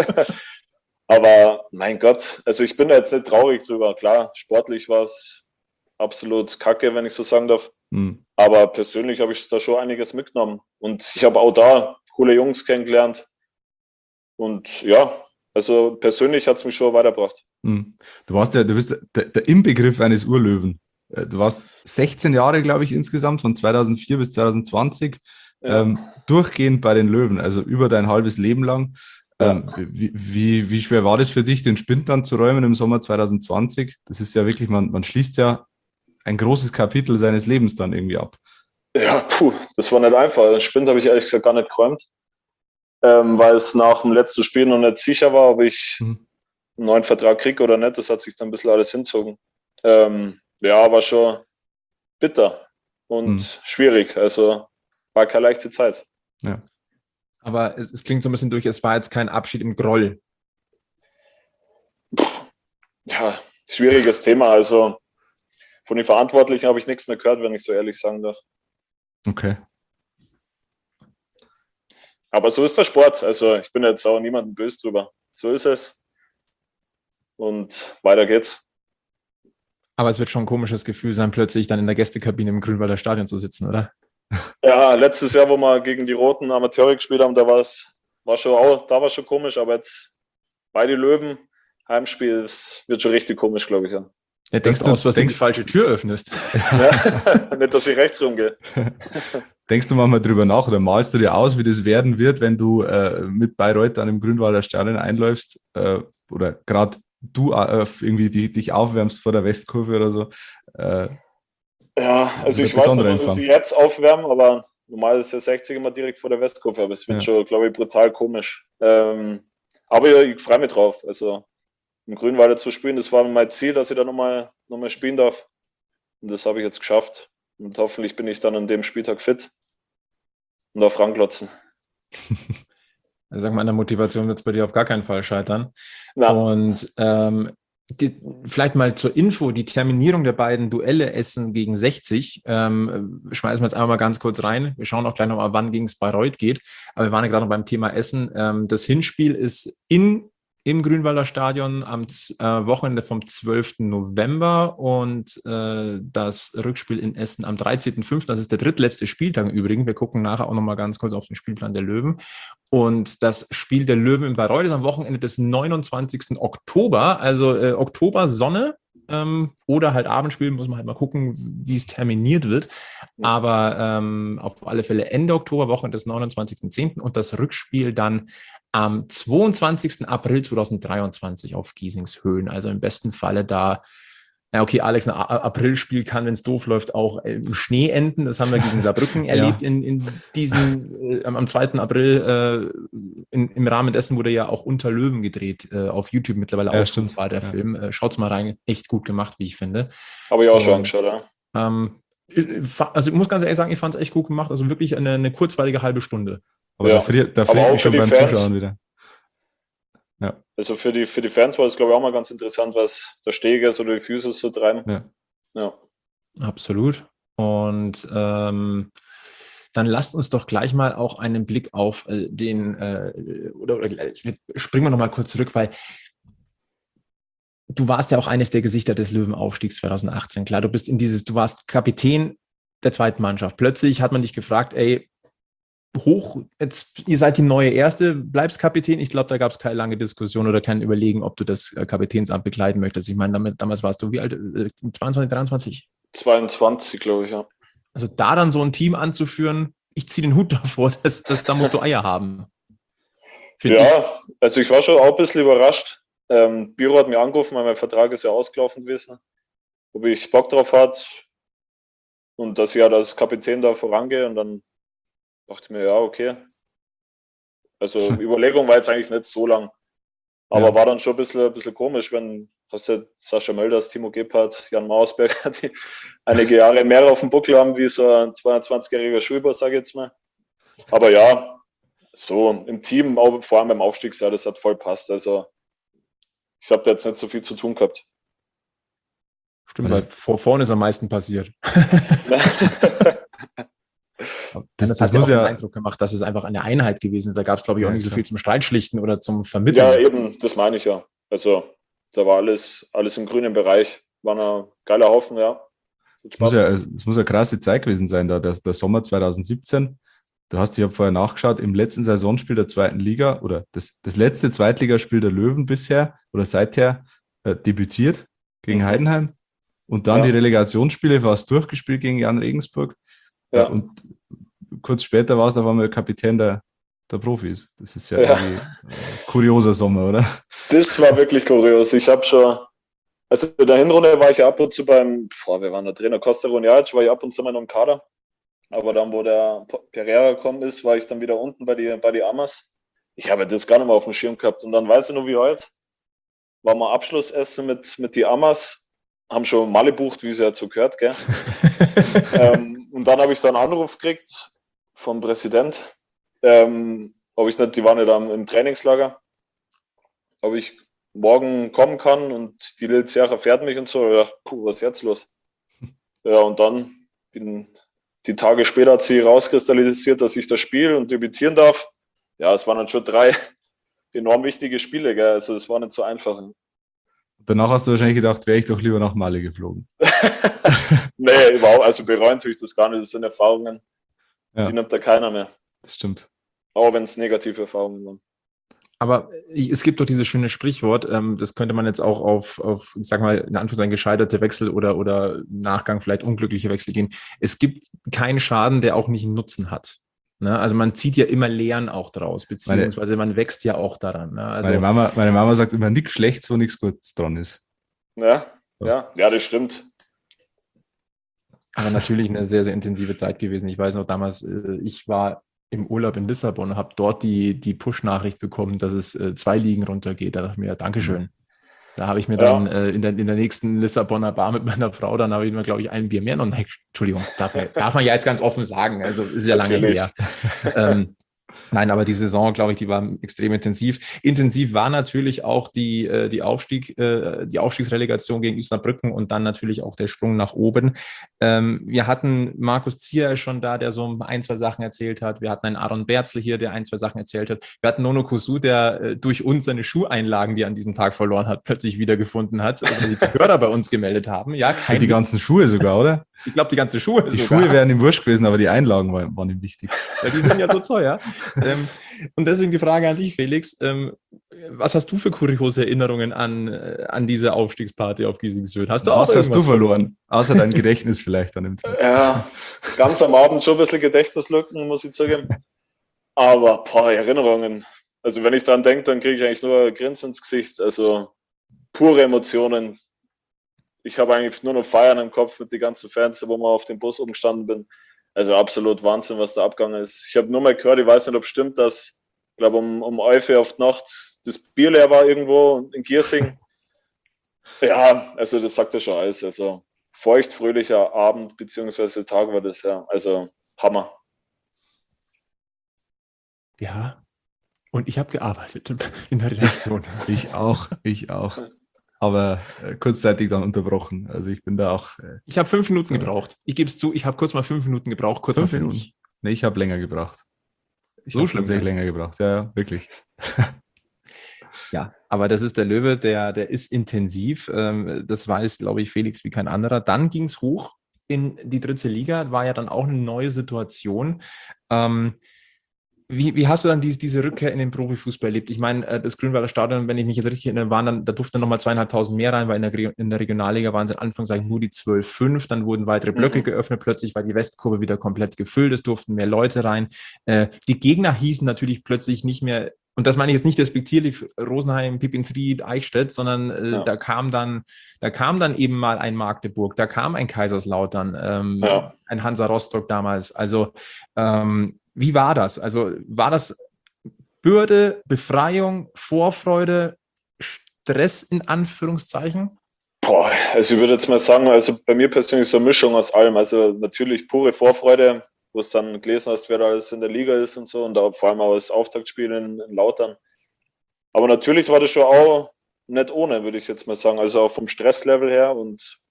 aber mein Gott, also ich bin da jetzt nicht traurig drüber. Klar, sportlich war es absolut kacke, wenn ich so sagen darf. hm. Aber persönlich habe ich da schon einiges mitgenommen. Und ich habe auch da coole Jungs kennengelernt. Und ja, also persönlich hat es mich schon weitergebracht. Hm. Du warst ja, du bist der, der Inbegriff eines Urlöwen. Du warst sechzehn Jahre, glaube ich, insgesamt, von zweitausendvier bis zweitausendzwanzig, Ja. ähm, durchgehend bei den Löwen, also über dein halbes Leben lang. Ja. Ähm, wie, wie, wie schwer war das für dich, den Spind dann zu räumen im Sommer zweitausendzwanzig? Das ist ja wirklich, man, man schließt ja ein großes Kapitel seines Lebens dann irgendwie ab. Ja, puh, das war nicht einfach. Den Spind habe ich ehrlich gesagt gar nicht geräumt, ähm, weil es nach dem letzten Spiel noch nicht sicher war, ob ich Mhm. einen neuen Vertrag kriege oder nicht. Das hat sich dann ein bisschen alles hinzogen. Ähm, ja, war schon bitter und Mhm. schwierig. Also war keine leichte Zeit. Ja. Aber es, es klingt so ein bisschen durch, es war jetzt kein Abschied im Groll. Ja, schwieriges Thema. Also von den Verantwortlichen habe ich nichts mehr gehört, wenn ich so ehrlich sagen darf. Okay. Aber so ist der Sport. Also ich bin jetzt auch niemandem böse drüber. So ist es. Und weiter geht's. Aber es wird schon ein komisches Gefühl sein, plötzlich dann in der Gästekabine im Grünwalder Stadion zu sitzen, oder? Ja, letztes Jahr, wo wir gegen die Roten Amateure gespielt haben, da war es, war schon auch, da war schon komisch, aber jetzt bei die Löwen, Heimspiel, das wird schon richtig komisch, glaube ich, ja. Ja, denkst du aus, was du die falsche Tür öffnest. Ja, nicht, dass ich rechts rumgehe. Denkst du manchmal drüber nach oder malst du dir aus, wie das werden wird, wenn du äh, mit Bayreuth dann im Grünwalder Stadion einläufst äh, oder gerade du äh, irgendwie die, dich aufwärmst vor der Westkurve oder so? Äh, Ja, also ich weiß nicht, dass ich sie jetzt aufwärmen, aber normal ist der sechzig immer direkt vor der Westkurve, aber es wird ja schon, glaube ich, brutal komisch. Ähm, aber ja, ich freue mich drauf. Also im Grünwalder zu spielen, das war mein Ziel, dass ich da nochmal noch mal spielen darf. Und das habe ich jetzt geschafft. Und hoffentlich bin ich dann an dem Spieltag fit und auf Ranglotzen. Also sag mal, an der Motivation wird es bei dir auf gar keinen Fall scheitern. Na. Und ähm, die, vielleicht mal zur Info, die Terminierung der beiden Duelle Essen gegen sechzig, ähm, schmeißen wir jetzt einmal mal ganz kurz rein. Wir schauen auch gleich nochmal, wann gegen es Bayreuth geht. Aber wir waren ja gerade noch beim Thema Essen. Ähm, das Hinspiel ist in im Grünwalder Stadion am äh, Wochenende vom zwölften November und äh, das Rückspiel in Essen am dreizehnten fünften Das ist der drittletzte Spieltag im Übrigen. Wir gucken nachher auch nochmal ganz kurz auf den Spielplan der Löwen. Und das Spiel der Löwen in Bayreuth ist am Wochenende des neunundzwanzigsten Oktober, also äh, Oktober Sonne. Ähm, oder halt Abendspiel, muss man halt mal gucken, wie es terminiert wird. Aber ähm, auf alle Fälle Ende Oktober, Woche des neunundzwanzigsten zehnten und das Rückspiel dann am zweiundzwanzigsten April zweitausenddreiundzwanzig auf Giesingshöhen. Also im besten Falle da Ja, okay, Alex, ein A- Aprilspiel kann, wenn es doof läuft, auch äh, im Schnee enden. Das haben wir gegen Saarbrücken Ja. erlebt in, in diesen, äh, am am zweiten April. Äh, in, Im Rahmen dessen wurde ja auch Unter Löwen gedreht, äh, auf YouTube mittlerweile Ja, abrufbar, stimmt. der Ja. Film. Äh, schaut's mal rein, echt gut gemacht, wie ich finde. Habe ich auch schon Und, angeschaut, ja. Ähm, ich- ich fa- also ich muss ganz ehrlich sagen, ich fand es echt gut gemacht. Also wirklich eine, eine kurzweilige halbe Stunde. Aber Ja. da friert, da Aber friert auch mich für schon die beim Fans. Zuschauen wieder. Ja. Also für die, für die Fans war das, glaube ich, auch mal ganz interessant, was der Steger so die Füße so treiben. Ja. Ja. Absolut. Und ähm, dann lasst uns doch gleich mal auch einen Blick auf äh, den, äh, oder, oder springen wir nochmal kurz zurück, weil du warst ja auch eines der Gesichter des Löwenaufstiegs zwanzig achtzehn. Klar, du bist in dieses, du warst Kapitän der zweiten Mannschaft. Plötzlich hat man dich gefragt, ey, hoch, jetzt, ihr seid die neue Erste, bleibst Kapitän. Ich glaube, da gab es keine lange Diskussion oder kein Überlegen, ob du das äh, Kapitänsamt bekleiden möchtest. Ich meine, damit, damals warst du wie alt? Äh, zweiundzwanzig, dreiundzwanzig? zweiundzwanzig, glaube ich, ja. Also da dann so ein Team anzuführen, ich ziehe den Hut davor, dass, dass, da musst du Eier haben. Find ich. Ja, also ich war schon auch ein bisschen überrascht. Ähm, Büro hat mir angerufen, weil mein Vertrag ist ja ausgelaufen gewesen, ob ich Bock drauf hatte und dass ich ja als Kapitän da vorangehe, und dann dachte ich mir, ja, okay. Also Überlegung war jetzt eigentlich nicht so lang, aber Ja. war dann schon ein bisschen, ein bisschen komisch, wenn hast du Sascha Mölders, Timo Gebhardt, Jan Mausberger, die einige Jahre mehr auf dem Buckel haben wie so ein zweiundzwanzigjähriger Schulboy, sage ich jetzt mal. Aber ja, so im Team, auch vor allem beim Aufstiegsjahr, das hat voll passt. Also ich habe da jetzt nicht so viel zu tun gehabt. Stimmt, weil vor vorne ist am meisten passiert. Das, Das, das hat ja auch muss den ja, Eindruck gemacht, dass es einfach eine Einheit gewesen ist. Da gab es, glaube ich, auch Ja, nicht so klar. viel zum Streitschlichten oder zum Vermitteln. Ja, eben, das meine ich ja. Also da war alles, alles im grünen Bereich. War ein geiler Haufen, ja. Hat es Spaß muss ja, gemacht. es muss eine krasse Zeit gewesen sein, da der, der Sommer zwanzig siebzehn. Du hast, ich habe vorher nachgeschaut, im letzten Saisonspiel der zweiten Liga oder das, das letzte Zweitligaspiel der Löwen bisher oder seither äh, debütiert gegen Mhm. Heidenheim und dann Ja. die Relegationsspiele fast durchgespielt gegen Jan Regensburg. Ja. Äh, und kurz später war es auf einmal Kapitän der, der Profis. Das ist ja, Ja. irgendwie äh, kurioser Sommer, oder? Das war wirklich kurios. Ich habe schon, also in der Hinrunde war ich ja ab und zu beim, boah, wir waren der Trainer, Costa Runjaic, war ich ab und zu mal noch im Kader. Aber dann, wo der Pereira gekommen ist, war ich dann wieder unten bei die, bei die Amas. Ich habe das gar nicht mehr auf dem Schirm gehabt. Und dann weiß ich nur wie heute, war mal Abschlussessen mit, mit die Amas, haben schon Malle bucht, wie es ja so gehört, gell? ähm, und dann habe ich dann einen Anruf gekriegt vom Präsident, ähm, ob ich nicht, die waren ja dann im Trainingslager, ob ich morgen kommen kann, und die Lil Serra fährt mich und so. Ja, puh, was ist jetzt los? Ja, und dann bin die Tage später hat sie rauskristallisiert, dass ich das spiele und debütieren darf. Ja, es waren dann schon drei enorm wichtige Spiele, gell? Also das war nicht so einfach. Danach hast du wahrscheinlich gedacht, wäre ich doch lieber nach Mali geflogen. Nee, überhaupt, also bereuen tue ich das gar nicht. Das sind Erfahrungen, Ja. die nimmt da keiner mehr. Das stimmt. Auch wenn es negative Erfahrungen waren. Aber es gibt doch dieses schöne Sprichwort, ähm, das könnte man jetzt auch auf, auf, ich sag mal, in Anführungszeichen gescheiterte Wechsel oder, oder im Nachgang vielleicht unglückliche Wechsel gehen. Es gibt keinen Schaden, der auch nicht einen Nutzen hat. Ne? Also man zieht ja immer Lehren auch draus, beziehungsweise man wächst ja auch daran. Ne? Also, meine, Mama, meine Mama sagt immer, nichts Schlechtes, wo nichts Gutes dran ist. Ja, ja, ja, das stimmt. aber natürlich eine sehr, sehr intensive Zeit gewesen. Ich weiß noch damals, äh, ich war im Urlaub in Lissabon und habe dort die, die Push-Nachricht bekommen, dass es äh, zwei Ligen runtergeht. Da dachte ich mir, ja, Dankeschön. Da habe ich mir Ja. dann äh, in, der, in der nächsten Lissabonner Bar mit meiner Frau, dann habe ich mir, glaube ich, ein Bier mehr noch. Nein, Entschuldigung, darf man, darf man ja jetzt ganz offen sagen. Also ist ja lange Natürlich. her. ähm, Nein, aber die Saison, glaube ich, die war extrem intensiv. Intensiv war natürlich auch die, äh, die, Aufstieg, äh, die Aufstiegsrelegation gegen Osnabrücken und dann natürlich auch der Sprung nach oben. Ähm, wir hatten Markus Zier schon da, der so ein, zwei Sachen erzählt hat. Wir hatten einen Aaron Berzl hier, der ein, zwei Sachen erzählt hat. Wir hatten Nono Kosu, der äh, durch uns seine Schuheinlagen, die er an diesem Tag verloren hat, plötzlich wiedergefunden hat, weil sich die Hörer bei uns gemeldet haben. Ja, kein Und die Witz. ganzen Schuhe sogar, oder? Ich glaube, die ganze Schuhe Die sogar. Schuhe wären ihm wurscht gewesen, aber die Einlagen waren, waren ihm wichtig. Ja, die sind ja so teuer. ähm, und deswegen die Frage an dich, Felix. Ähm, was hast du für kuriose Erinnerungen an, äh, an diese Aufstiegsparty auf Giesingsöd? Hast du auch Was hast du irgendwas verloren? Außer dein Gedächtnis vielleicht an dem Tag. Ja, ganz am Abend schon ein bisschen Gedächtnislücken, muss ich zugeben. Aber, boah, Erinnerungen. Also, wenn ich dran denke, dann kriege ich eigentlich nur ein Grinsen ins Gesicht. Also, pure Emotionen. ich habe eigentlich nur noch Feiern im Kopf mit den ganzen Fans, wo wir auf dem Bus umgestanden bin. Also absolut Wahnsinn, was da abgegangen ist. Ich habe nur mal gehört, ich weiß nicht, ob es stimmt, dass, ich glaube, um, um elf Uhr auf die Nacht das Bier leer war irgendwo in Giersing. Ja, also das sagt ja schon alles. Also feuchtfröhlicher Abend bzw. Tag war das, ja. Also Hammer. Ja, und ich habe gearbeitet in der Redaktion. Ich auch, ich auch. Aber äh, kurzzeitig dann unterbrochen. Also ich bin da auch... Äh, ich habe fünf Minuten so. gebraucht. Ich gebe es zu, ich habe kurz mal fünf Minuten gebraucht. Kurz fünf mal für Minuten? mich. Nee, ich habe länger gebraucht. Ich So habe schlimm, tatsächlich ja. länger gebraucht. Ja, ja, wirklich. Ja, aber das ist der Löwe, der, der ist intensiv. Ähm, das weiß, glaube ich, Felix wie kein anderer. Dann ging es hoch in die dritte Liga, war ja dann auch eine neue Situation. Ähm, Wie, wie hast du dann diese, diese Rückkehr in den Profifußball erlebt? Ich meine, das Grünwalder Stadion, wenn ich mich jetzt richtig erinnere, waren dann, da durften dann nochmal zweieinhalbtausend mehr rein, weil in der, in der Regionalliga waren es in Anführungszeichen nur die zwölf Komma fünf, dann wurden weitere Blöcke mhm. geöffnet, plötzlich war die Westkurve wieder komplett gefüllt, es durften mehr Leute rein. Äh, die Gegner hießen natürlich plötzlich nicht mehr, und das meine ich jetzt nicht despektierlich, Rosenheim, Pippinried, Eichstätt, sondern äh, ja. da kam dann, da kam dann eben mal ein Magdeburg, da kam ein Kaiserslautern, ähm, ja. ein Hansa Rostock damals, also ähm, wie war das? Also war das Bürde, Befreiung, Vorfreude, Stress in Anführungszeichen? Boah, also ich würde jetzt mal sagen, also bei mir persönlich so eine Mischung aus allem. Also natürlich pure Vorfreude, wo es dann gelesen hast, wer da alles in der Liga ist und so und da vor allem auch das Auftaktspiel in, in Lautern. Aber natürlich war das schon auch nicht ohne, würde ich jetzt mal sagen. Also auch vom Stresslevel her und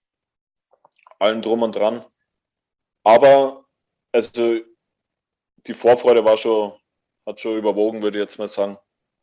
allem drum und dran. Aber also die Vorfreude war schon, hat schon überwogen, würde ich jetzt mal sagen.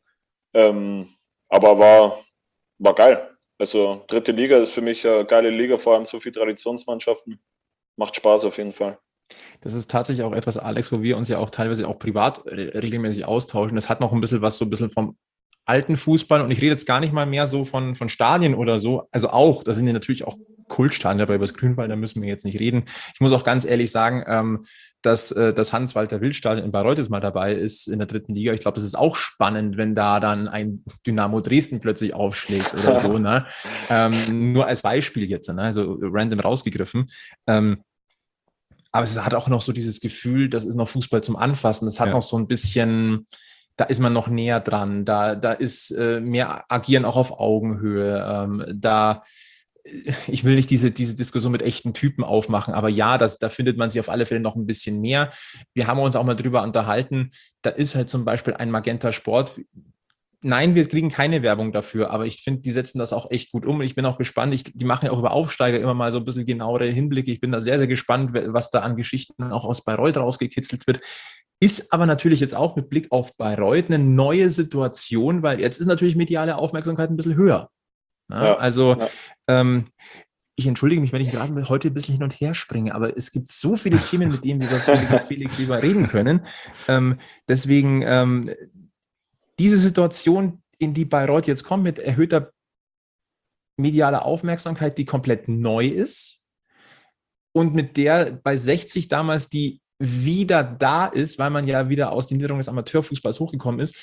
Ähm, aber war, war geil. Also dritte Liga ist für mich eine geile Liga, vor allem so viele Traditionsmannschaften. Macht Spaß auf jeden Fall. Das ist tatsächlich auch etwas, Alex, wo wir uns ja auch teilweise auch privat regelmäßig austauschen. Das hat noch ein bisschen was so ein bisschen vom alten Fußball und ich rede jetzt gar nicht mal mehr so von, von Stadien oder so. Also auch, da sind ja natürlich auch Kultstadien dabei, über das Grünwald, da müssen wir jetzt nicht reden. Ich muss auch ganz ehrlich sagen, ähm, dass äh, das Hans-Walter-Wild-Stadion in Bayreuth jetzt mal dabei ist in der dritten Liga. Ich glaube, das ist auch spannend, wenn da dann ein Dynamo Dresden plötzlich aufschlägt oder so. Ne? Ähm, nur als Beispiel jetzt, ne? Also random rausgegriffen. Ähm, aber es hat auch noch so dieses Gefühl, das ist noch Fußball zum Anfassen. Das hat ja. noch so ein bisschen... Da ist man noch näher dran, da, da ist äh, mehr Agieren auch auf Augenhöhe. Ähm, da, ich will nicht diese, diese Diskussion mit echten Typen aufmachen, aber ja, das, da findet man sich auf alle Fälle noch ein bisschen mehr. Wir haben uns auch mal drüber unterhalten, da ist halt zum Beispiel ein Magenta Sport. Nein, wir kriegen keine Werbung dafür, aber ich finde, die setzen das auch echt gut um. Ich bin auch gespannt, ich, die machen ja auch über Aufsteiger immer mal so ein bisschen genauere Hinblicke. Ich bin da sehr, sehr gespannt, was da an Geschichten auch aus Bayreuth rausgekitzelt wird. Ist aber natürlich jetzt auch mit Blick auf Bayreuth eine neue Situation, weil jetzt ist natürlich mediale Aufmerksamkeit ein bisschen höher. Ja, ja, also ja. Ähm, ich entschuldige mich, wenn ich gerade heute ein bisschen hin und her springe, aber es gibt so viele Themen, mit denen wir über Felix lieber reden können. Ähm, deswegen ähm, diese Situation, in die Bayreuth jetzt kommt, mit erhöhter medialer Aufmerksamkeit, die komplett neu ist und mit der bei sechzig damals die wieder da ist, weil man ja wieder aus den Niederungen des Amateurfußballs hochgekommen ist,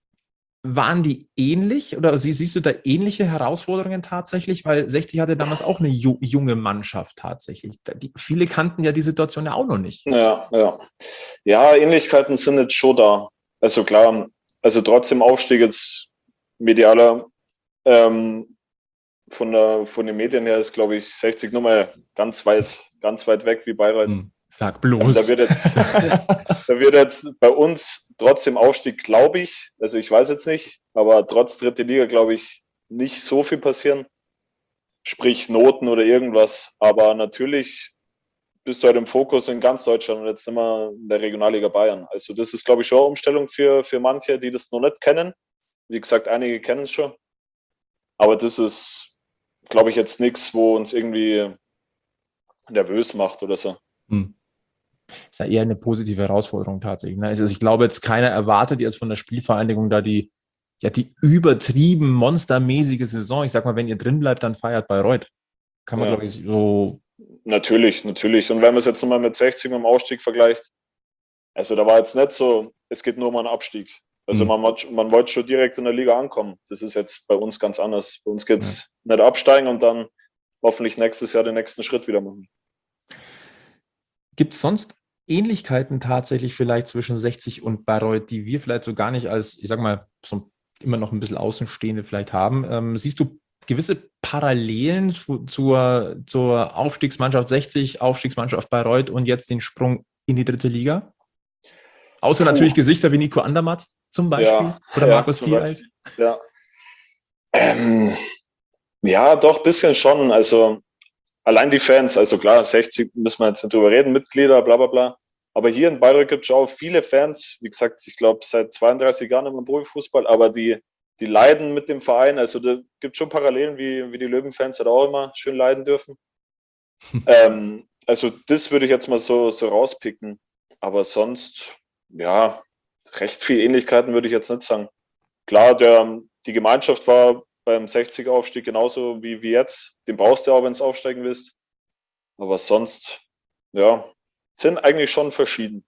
waren die ähnlich oder siehst du da ähnliche Herausforderungen tatsächlich? Weil sechzig hatte damals auch eine ju- junge Mannschaft tatsächlich. Die, viele kannten ja die Situation ja auch noch nicht. Ja, ja. Ja, Ähnlichkeiten sind jetzt schon da. Also klar, also trotzdem Aufstieg jetzt medialer ähm, von, der, von den Medien her ist, glaube ich, sechzig nochmal ganz weit, ganz weit weg wie Bayreuth. Hm. Sag bloß. Da wird, jetzt, da wird jetzt bei uns trotzdem Aufstieg, glaube ich, also ich weiß jetzt nicht, aber trotz dritte Liga, glaube ich, nicht so viel passieren. Sprich Noten oder irgendwas. Aber natürlich bist du halt im Fokus in ganz Deutschland und jetzt nicht mehr in der Regionalliga Bayern. Also das ist, glaube ich, schon eine Umstellung für, für manche, die das noch nicht kennen. Wie gesagt, einige kennen es schon. Aber das ist, glaube ich, jetzt nichts, wo uns irgendwie nervös macht oder so. Hm. Das ist ja eher eine positive Herausforderung tatsächlich. Ne? Also ich glaube, jetzt keiner erwartet jetzt von der Spielvereinigung da die, ja, die übertrieben monstermäßige Saison. Ich sag mal, wenn ihr drin bleibt, dann feiert Bayreuth. Kann man, ja. glaube ich, so... Natürlich, natürlich. Und wenn man es jetzt nochmal mit sechzig mit dem Aufstieg vergleicht, also da war jetzt nicht so, es geht nur um einen Abstieg. Also mhm. man, man wollte schon direkt in der Liga ankommen. Das ist jetzt bei uns ganz anders. Bei uns geht es ja. nicht absteigen und dann hoffentlich nächstes Jahr den nächsten Schritt wieder machen. Gibt es sonst Ähnlichkeiten tatsächlich vielleicht zwischen sechzig und Bayreuth, die wir vielleicht so gar nicht als, ich sag mal, so immer noch ein bisschen Außenstehende vielleicht haben? Ähm, siehst du gewisse Parallelen zu, zur, zur Aufstiegsmannschaft sechzig, Aufstiegsmannschaft Bayreuth und jetzt den Sprung in die dritte Liga? Außer Puh. natürlich Gesichter wie Nico Andermatt zum Beispiel ja, oder ja, Markus Thiereis. Ja. Ähm, ja, doch, ein bisschen schon. Also allein die Fans, also klar, sechzig müssen wir jetzt nicht drüber reden, Mitglieder, bla bla bla. Aber hier in Bayreuth gibt es auch viele Fans, wie gesagt, ich glaube seit zweiunddreißig Jahren im Profifußball, aber die, die leiden mit dem Verein. Also da gibt es schon Parallelen, wie, wie die Löwenfans halt auch immer schön leiden dürfen. ähm, also das würde ich jetzt mal so, so rauspicken. Aber sonst, ja, recht viel Ähnlichkeiten würde ich jetzt nicht sagen. Klar, der, die Gemeinschaft war beim sechziger-Aufstieg genauso wie, wie jetzt. Den brauchst du auch, wenn du aufsteigen willst. Aber sonst, ja, sind eigentlich schon verschieden.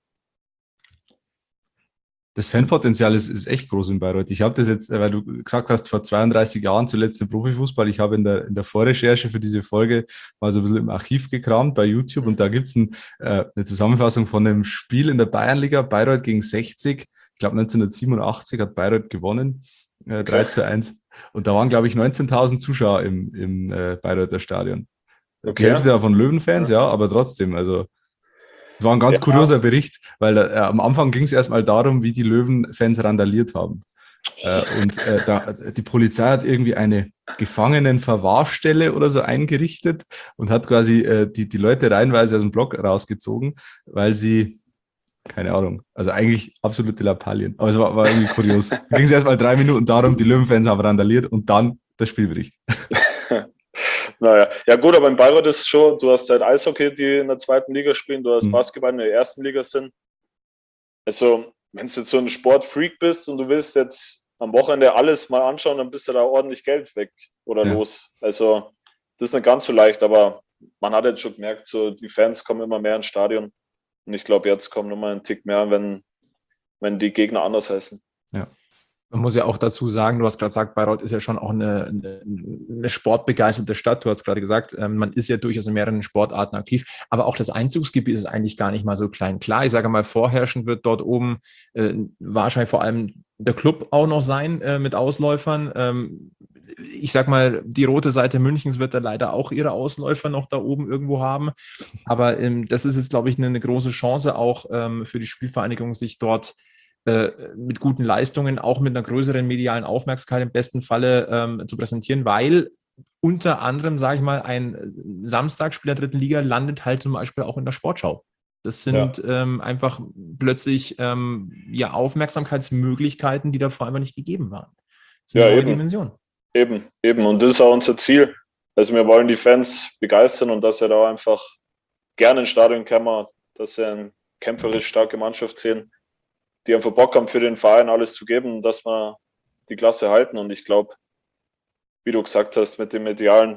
Das Fanpotenzial ist, ist echt groß in Bayreuth. Ich habe das jetzt, weil du gesagt hast, vor zweiunddreißig Jahren zuletzt im Profifußball. Ich habe in der, in der Vorrecherche für diese Folge mal so ein bisschen im Archiv gekramt bei YouTube und da gibt es ein, äh, eine Zusammenfassung von einem Spiel in der Bayernliga, Bayreuth gegen sechzig. Ich glaube neunzehnhundertsiebenundachtzig hat Bayreuth gewonnen, äh, drei zu eins. Und da waren, glaube ich, neunzehntausend Zuschauer im, im äh, Bayreuther Stadion. Okay. Die Hälfte davon Löwenfans, ja. ja, aber trotzdem, also es war ein ganz ja. kurioser Bericht, weil äh, am Anfang ging es erstmal darum, wie die Löwenfans randaliert haben. Äh, und äh, da, die Polizei hat irgendwie eine Gefangenenverwahrstelle oder so eingerichtet und hat quasi äh, die, die Leute reihenweise aus dem Block rausgezogen, weil sie, keine Ahnung, also eigentlich absolute Lappalien. Aber es war, war irgendwie kurios. Da ging es erstmal drei Minuten darum, die Löwenfans haben randaliert und dann der Spielbericht. Naja, ja gut, aber in Bayreuth ist es schon, du hast halt Eishockey, die in der zweiten Liga spielen, du hast mhm. Basketball in der ersten Liga sind. Also, wenn du jetzt so ein Sportfreak bist und du willst jetzt am Wochenende alles mal anschauen, dann bist du da ordentlich Geld weg oder ja. los. Also, das ist nicht ganz so leicht, aber man hat jetzt schon gemerkt, so die Fans kommen immer mehr ins Stadion. Und ich glaube, jetzt kommen nochmal ein Tick mehr, wenn, wenn die Gegner anders heißen. Ja. Man muss ja auch dazu sagen, du hast gerade gesagt, Bayreuth ist ja schon auch eine, eine, eine sportbegeisterte Stadt. Du hast gerade gesagt, man ist ja durchaus in mehreren Sportarten aktiv, aber auch das Einzugsgebiet ist eigentlich gar nicht mal so klein. Klar, ich sage mal, vorherrschend wird dort oben äh, wahrscheinlich vor allem der Club auch noch sein äh, mit Ausläufern. Ähm, ich sag mal, die rote Seite Münchens wird da leider auch ihre Ausläufer noch da oben irgendwo haben. Aber ähm, das ist jetzt, glaube ich, eine, eine große Chance auch ähm, für die Spielvereinigung, sich dort mit guten Leistungen, auch mit einer größeren medialen Aufmerksamkeit im besten Falle ähm, zu präsentieren, weil unter anderem, sage ich mal, ein Samstagsspiel der dritten Liga landet halt zum Beispiel auch in der Sportschau. Das sind ja. ähm, einfach plötzlich ähm, ja, Aufmerksamkeitsmöglichkeiten, die davor einfach nicht gegeben waren. Das ist eine ja, neue eben. Dimension. Eben, eben. Und das ist auch unser Ziel. Also wir wollen die Fans begeistern und dass sie da einfach gerne ins Stadion kommen, dass sie eine kämpferisch starke Mannschaft sehen, die einfach Bock haben, für den Verein alles zu geben, dass wir die Klasse halten. Und ich glaube, wie du gesagt hast, mit dem medialen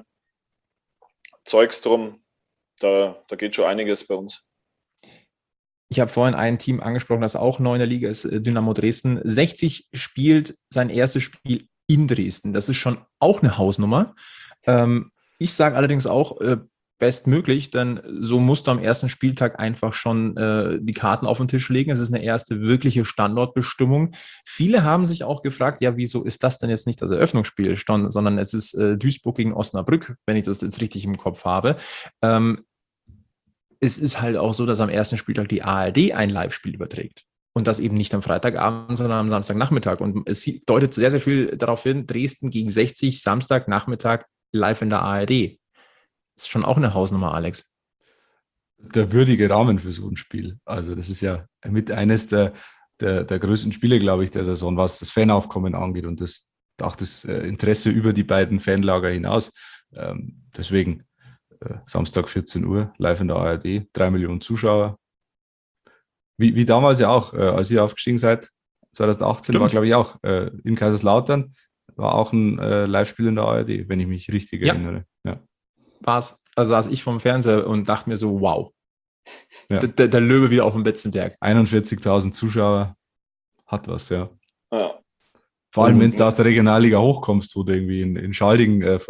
Zeugs drum, da, da geht schon einiges bei uns. Ich habe vorhin ein Team angesprochen, das auch neu in der Liga ist, Dynamo Dresden. sechzig spielt sein erstes Spiel in Dresden. Das ist schon auch eine Hausnummer. Ähm, ich sage allerdings auch, äh, bestmöglich, denn so musst du am ersten Spieltag einfach schon äh, die Karten auf den Tisch legen. Es ist eine erste wirkliche Standortbestimmung. Viele haben sich auch gefragt, ja, wieso ist das denn jetzt nicht das Eröffnungsspiel, sondern es ist äh, Duisburg gegen Osnabrück, wenn ich das jetzt richtig im Kopf habe. Ähm, es ist halt auch so, dass am ersten Spieltag die A R D ein Live-Spiel überträgt. Und das eben nicht am Freitagabend, sondern am Samstagnachmittag. Und es deutet sehr, sehr viel darauf hin, Dresden gegen sechzig, Samstagnachmittag live in der A R D. Das ist schon auch eine Hausnummer, Alex. Der würdige Rahmen für so ein Spiel. Also das ist ja mit eines der, der, der größten Spiele, glaube ich, der Saison, was das Fanaufkommen angeht und das, auch das Interesse über die beiden Fanlager hinaus. Ähm, deswegen äh, Samstag vierzehn Uhr, live in der A R D, drei Millionen Zuschauer. Wie, wie damals ja auch, äh, als ihr aufgestiegen seid, zwanzig achtzehn, Stimmt. war glaube ich auch äh, in Kaiserslautern, war auch ein äh, Live-Spiel in der A R D, wenn ich mich richtig ja. erinnere. Ja. War's, also saß ich vom Fernseher und dachte mir so, wow, ja. der, der Löwe wieder auf dem Betzenberg. einundvierzigtausend Zuschauer, hat was, ja. ja. Vor allem, wenn du aus der Regionalliga hochkommst, wo du irgendwie in, in Schalding äh, vor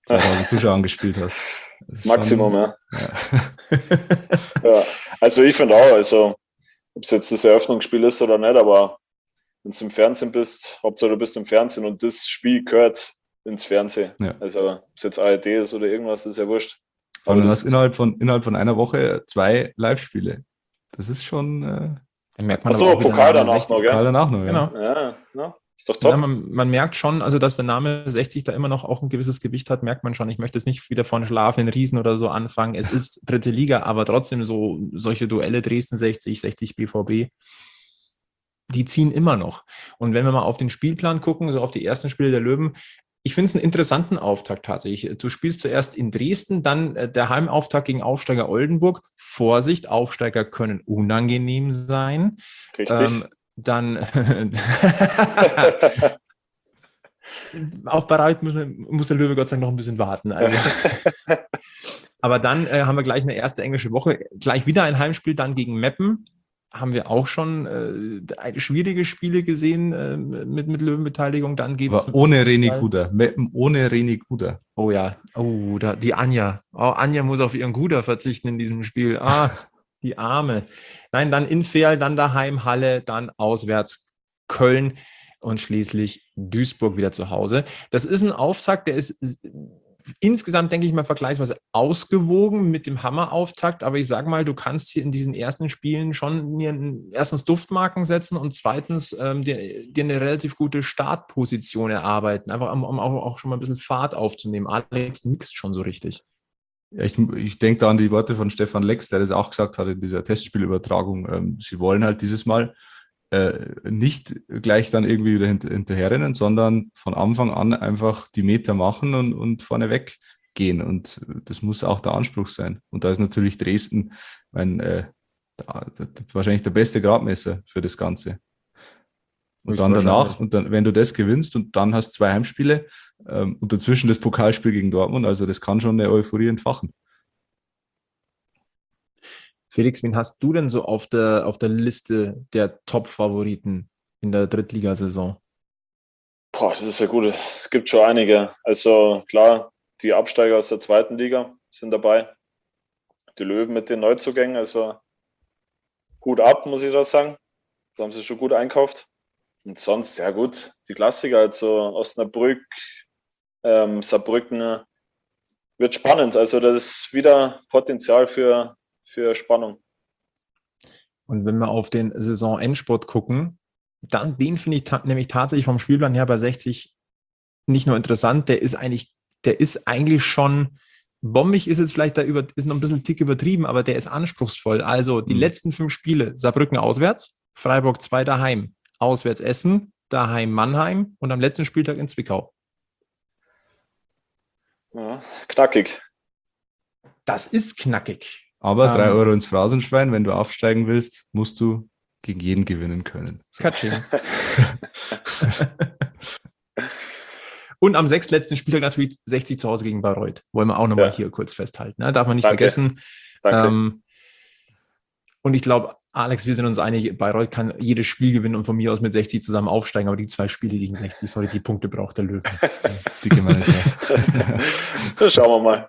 zweitausend Zuschauer angespielt hast. Maximum, schon, ja. Ja. Ja. Also ich finde auch, also ob es jetzt das Eröffnungsspiel ist oder nicht, aber wenn du im Fernsehen bist, Hauptsache du bist im Fernsehen und das Spiel gehört ins Fernsehen. Ja. Also ob es jetzt A R D ist oder irgendwas, ist ja wurscht. Aber du hast innerhalb von, innerhalb von einer Woche zwei Live-Spiele. Das ist schon... Äh, Dann merkt man Achso, aber auch Pokal wieder danach sechzig. noch, gell? Pokal danach noch, ja. Genau. Ja, ja, ist doch top. Ja, man, man merkt schon, also dass der Name sechzig da immer noch auch ein gewisses Gewicht hat, merkt man schon. Ich möchte jetzt nicht wieder von Schlafen in Riesen oder so anfangen. Es ist dritte Liga, aber trotzdem so solche Duelle Dresden sechzig, sechzig B V B, die ziehen immer noch. Und wenn wir mal auf den Spielplan gucken, so auf die ersten Spiele der Löwen, ich finde es einen interessanten Auftakt tatsächlich. Du spielst zuerst in Dresden, dann äh, der Heimauftakt gegen Aufsteiger Oldenburg. Vorsicht, Aufsteiger können unangenehm sein. Richtig. Ähm, dann auf Bayreuth muss, muss der Löwe Gott sei Dank noch ein bisschen warten. Also. Aber dann äh, haben wir gleich eine erste englische Woche, gleich wieder ein Heimspiel, dann gegen Meppen. Haben wir auch schon äh, schwierige Spiele gesehen äh, mit, mit Löwenbeteiligung. Dann geht's Aber ohne René Guder. Meppen ohne René Guder. Oh ja, oh, da, die Anja. Oh, Anja muss auf ihren Guder verzichten in diesem Spiel. Ah, die Arme. Nein, dann in Verl, dann daheim Halle, dann auswärts Köln und schließlich Duisburg wieder zu Hause. Das ist ein Auftakt, der ist insgesamt, denke ich mal, vergleichsweise ausgewogen mit dem Hammer-Auftakt. Aber ich sage mal, du kannst hier in diesen ersten Spielen schon mir erstens Duftmarken setzen und zweitens ähm, dir, dir eine relativ gute Startposition erarbeiten. Einfach um, um auch, auch schon mal ein bisschen Fahrt aufzunehmen. Alex mixt schon so richtig. Ja, ich ich denke da an die Worte von Stefan Lex, der das auch gesagt hat in dieser Testspielübertragung. Ähm, sie wollen halt dieses Mal äh, nicht gleich dann irgendwie wieder hint- hinterherrennen, sondern von Anfang an einfach die Meter machen und, und vorne weg gehen. Und das muss auch der Anspruch sein. Und da ist natürlich Dresden mein, äh, da, da, wahrscheinlich der beste Gradmesser für das Ganze. Und dann danach, und dann, wenn du das gewinnst und dann hast zwei Heimspiele ähm, und dazwischen das Pokalspiel gegen Dortmund, also das kann schon eine Euphorie entfachen. Felix, wen hast du denn so auf der, auf der Liste der Top-Favoriten in der Drittligasaison? Boah, das ist ja gut. Es gibt schon einige. Also klar, die Absteiger aus der zweiten Liga sind dabei. Die Löwen mit den Neuzugängen, also Hut ab, muss ich da sagen. Da haben sie schon gut einkauft. Und sonst, ja gut, die Klassiker, also Osnabrück, ähm, Saarbrücken, wird spannend. Also das ist wieder Potenzial für, für Spannung. Und wenn wir auf den Saisonendspurt gucken, dann den finde ich ta- nämlich tatsächlich vom Spielplan her bei sechzig nicht nur interessant, der ist eigentlich, der ist eigentlich schon, bombig ist jetzt vielleicht da über, ist noch ein bisschen Tick übertrieben, aber der ist anspruchsvoll. Also die mhm. letzten fünf Spiele, Saarbrücken auswärts, Freiburg zwei daheim, auswärts Essen, daheim Mannheim und am letzten Spieltag in Zwickau. Ja, knackig. Das ist knackig. Aber drei ähm, Euro ins Phrasenschwein, wenn du aufsteigen willst, musst du gegen jeden gewinnen können. So. Katsching. Und am sechstletzten Spieltag natürlich sechzig zu Hause gegen Bayreuth. Wollen wir auch nochmal ja. hier kurz festhalten. Ne? Darf man nicht Danke. vergessen. Danke. Ähm, und ich glaube, Alex, wir sind uns einig, Bayreuth kann jedes Spiel gewinnen und von mir aus mit sechzig zusammen aufsteigen, aber die zwei Spiele gegen sechzig, sorry, die Punkte braucht der Löwe. Die können wir nicht mehr. Das schauen wir mal.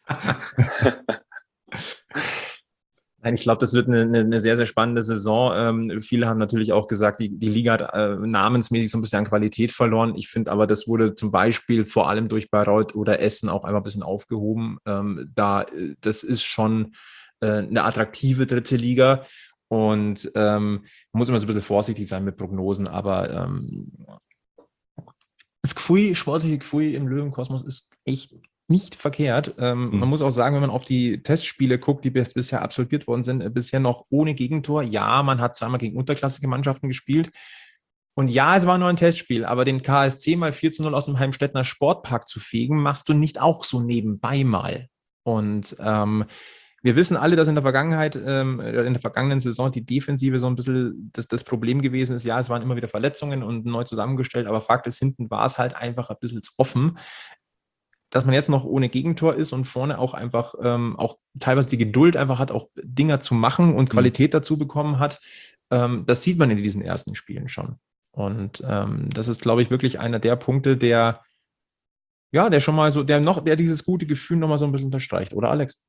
Nein, ich glaube, das wird eine, eine sehr, sehr spannende Saison. Ähm, viele haben natürlich auch gesagt, die, die Liga hat äh, namensmäßig so ein bisschen an Qualität verloren. Ich finde aber, das wurde zum Beispiel vor allem durch Bayreuth oder Essen auch einmal ein bisschen aufgehoben. Ähm, da, das ist schon äh, eine attraktive dritte Liga. Und ähm, muss immer so ein bisschen vorsichtig sein mit Prognosen, aber ähm, das Gefühl, sportliche Gefühl im Löwenkosmos ist echt nicht verkehrt. Ähm, mhm. Man muss auch sagen, wenn man auf die Testspiele guckt, die bis, bisher absolviert worden sind, äh, bisher noch ohne Gegentor. Ja, man hat zweimal gegen unterklassige Mannschaften gespielt. Und ja, es war nur ein Testspiel, aber den K S C mal vier zu null aus dem Heimstettner Sportpark zu fegen, machst du nicht auch so nebenbei mal. Und ähm, wir wissen alle, dass in der Vergangenheit, ähm, in der vergangenen Saison die Defensive so ein bisschen das, das Problem gewesen ist. Ja, es waren immer wieder Verletzungen und neu zusammengestellt, aber Fakt ist, hinten war es halt einfach ein bisschen offen. Dass man jetzt noch ohne Gegentor ist und vorne auch einfach ähm, auch teilweise die Geduld einfach hat, auch Dinger zu machen und Qualität mhm. dazu bekommen hat, ähm, das sieht man in diesen ersten Spielen schon. Und ähm, das ist, glaube ich, wirklich einer der Punkte, der ja, der schon mal so, der noch, der dieses gute Gefühl nochmal so ein bisschen unterstreicht, oder Alex?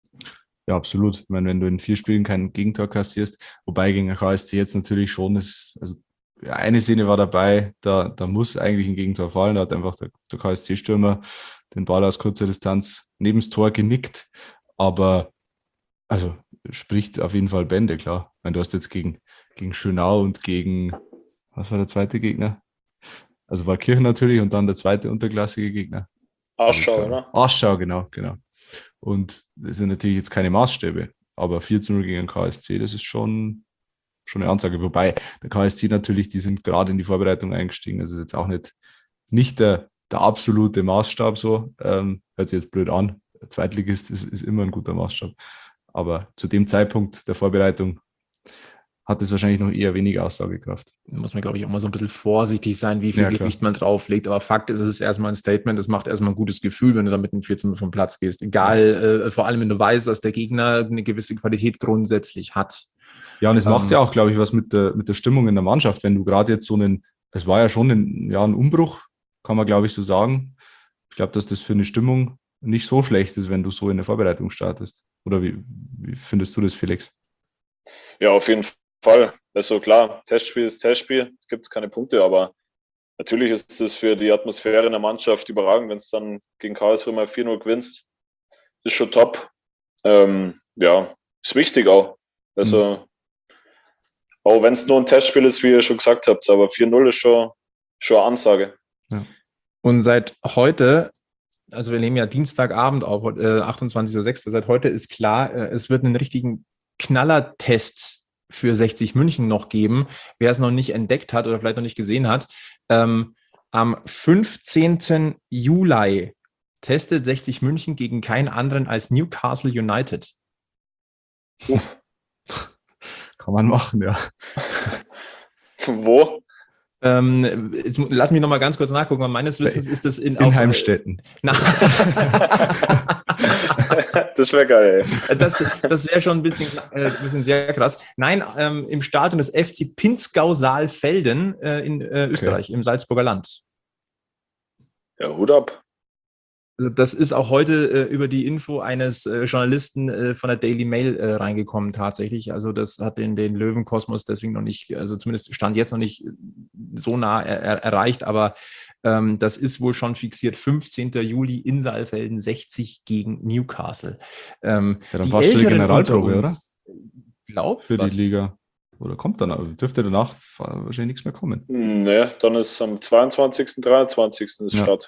Ja, absolut. Ich meine, wenn du in vier Spielen kein Gegentor kassierst, wobei gegen K S C jetzt natürlich schon ist, also ja, eine Szene war dabei, da, da muss eigentlich ein Gegentor fallen, da hat einfach der, der K S C-Stürmer den Ball aus kurzer Distanz neben das Tor genickt, aber also spricht auf jeden Fall Bände, klar. Ich meine, du hast jetzt gegen, gegen Schönau und gegen, was war der zweite Gegner? Also Waldkirchen natürlich und dann der zweite unterklassige Gegner. Aschau, oder? Aschau, genau, genau. Und das sind natürlich jetzt keine Maßstäbe, aber vier zu null gegen den K S C, das ist schon, schon eine Ansage. Wobei der K S C natürlich, die sind gerade in die Vorbereitung eingestiegen. Das ist jetzt auch nicht, nicht der, der absolute Maßstab so. Ähm, hört sich jetzt blöd an. Der Zweitligist ist, ist immer ein guter Maßstab. Aber zu dem Zeitpunkt der Vorbereitung hat es wahrscheinlich noch eher weniger Aussagekraft. Da muss man, glaube ich, auch mal so ein bisschen vorsichtig sein, wie viel Ja, Gewicht man drauflegt. Aber Fakt ist, es ist erstmal ein Statement, es macht erstmal ein gutes Gefühl, wenn du dann mit einem vierzehn vom Platz gehst. Egal, äh, vor allem, wenn du weißt, dass der Gegner eine gewisse Qualität grundsätzlich hat. Ja, und es Ähm, macht ja auch, glaube ich, was mit der, mit der Stimmung in der Mannschaft, wenn du gerade jetzt so einen, es war ja schon ein, ja, ein Umbruch, kann man, glaube ich, so sagen. Ich glaube, dass das für eine Stimmung nicht so schlecht ist, wenn du so in der Vorbereitung startest. Oder wie, wie findest du das, Felix? Ja, auf jeden Fall. Also klar, Testspiel ist Testspiel, gibt es keine Punkte, aber natürlich ist es für die Atmosphäre in der Mannschaft überragend, wenn es dann gegen Karlsruhe mal vier null gewinnst. Ist schon top. Ähm, ja, ist wichtig auch. Also, mhm. auch wenn es nur ein Testspiel ist, wie ihr schon gesagt habt, aber vier null ist schon, schon eine Ansage. Ja. Und seit heute, also wir nehmen ja Dienstagabend auf, äh, achtundzwanzigster sechster Seit heute ist klar, äh, es wird einen richtigen Knallertest für sechzig München noch geben. Wer es noch nicht entdeckt hat oder vielleicht noch nicht gesehen hat, ähm, am fünfzehnten Juli testet sechzig München gegen keinen anderen als Newcastle United. Uff. Kann man machen, ja. Wo? Ähm, jetzt, lass mich noch mal ganz kurz nachgucken, weil meines Wissens ist das in, in auf, Heimstetten. Das wäre geil. Ey. Das, das wäre schon ein bisschen, äh, ein bisschen sehr krass. Nein, ähm, im Stadion des F C Pinzgau-Saalfelden äh, in äh, Österreich, okay. Im Salzburger Land. Ja, Hut ab. Also das ist auch heute äh, über die Info eines äh, Journalisten äh, von der Daily Mail äh, reingekommen tatsächlich. Also das hat den, den Löwenkosmos deswegen noch nicht, also zumindest Stand jetzt noch nicht so nah er, er, erreicht, aber ähm, das ist wohl schon fixiert. fünfzehnten Juli in Saalfelden, sechzig gegen Newcastle. Ähm, ist ja dann fast schon die Generalprobe, oder? Glaub, Für fast. die Liga. Oder kommt dann, dürfte danach wahrscheinlich nichts mehr kommen. Nee, dann ist am zweiundzwanzigsten, dreiundzwanzigsten ist ja. Start.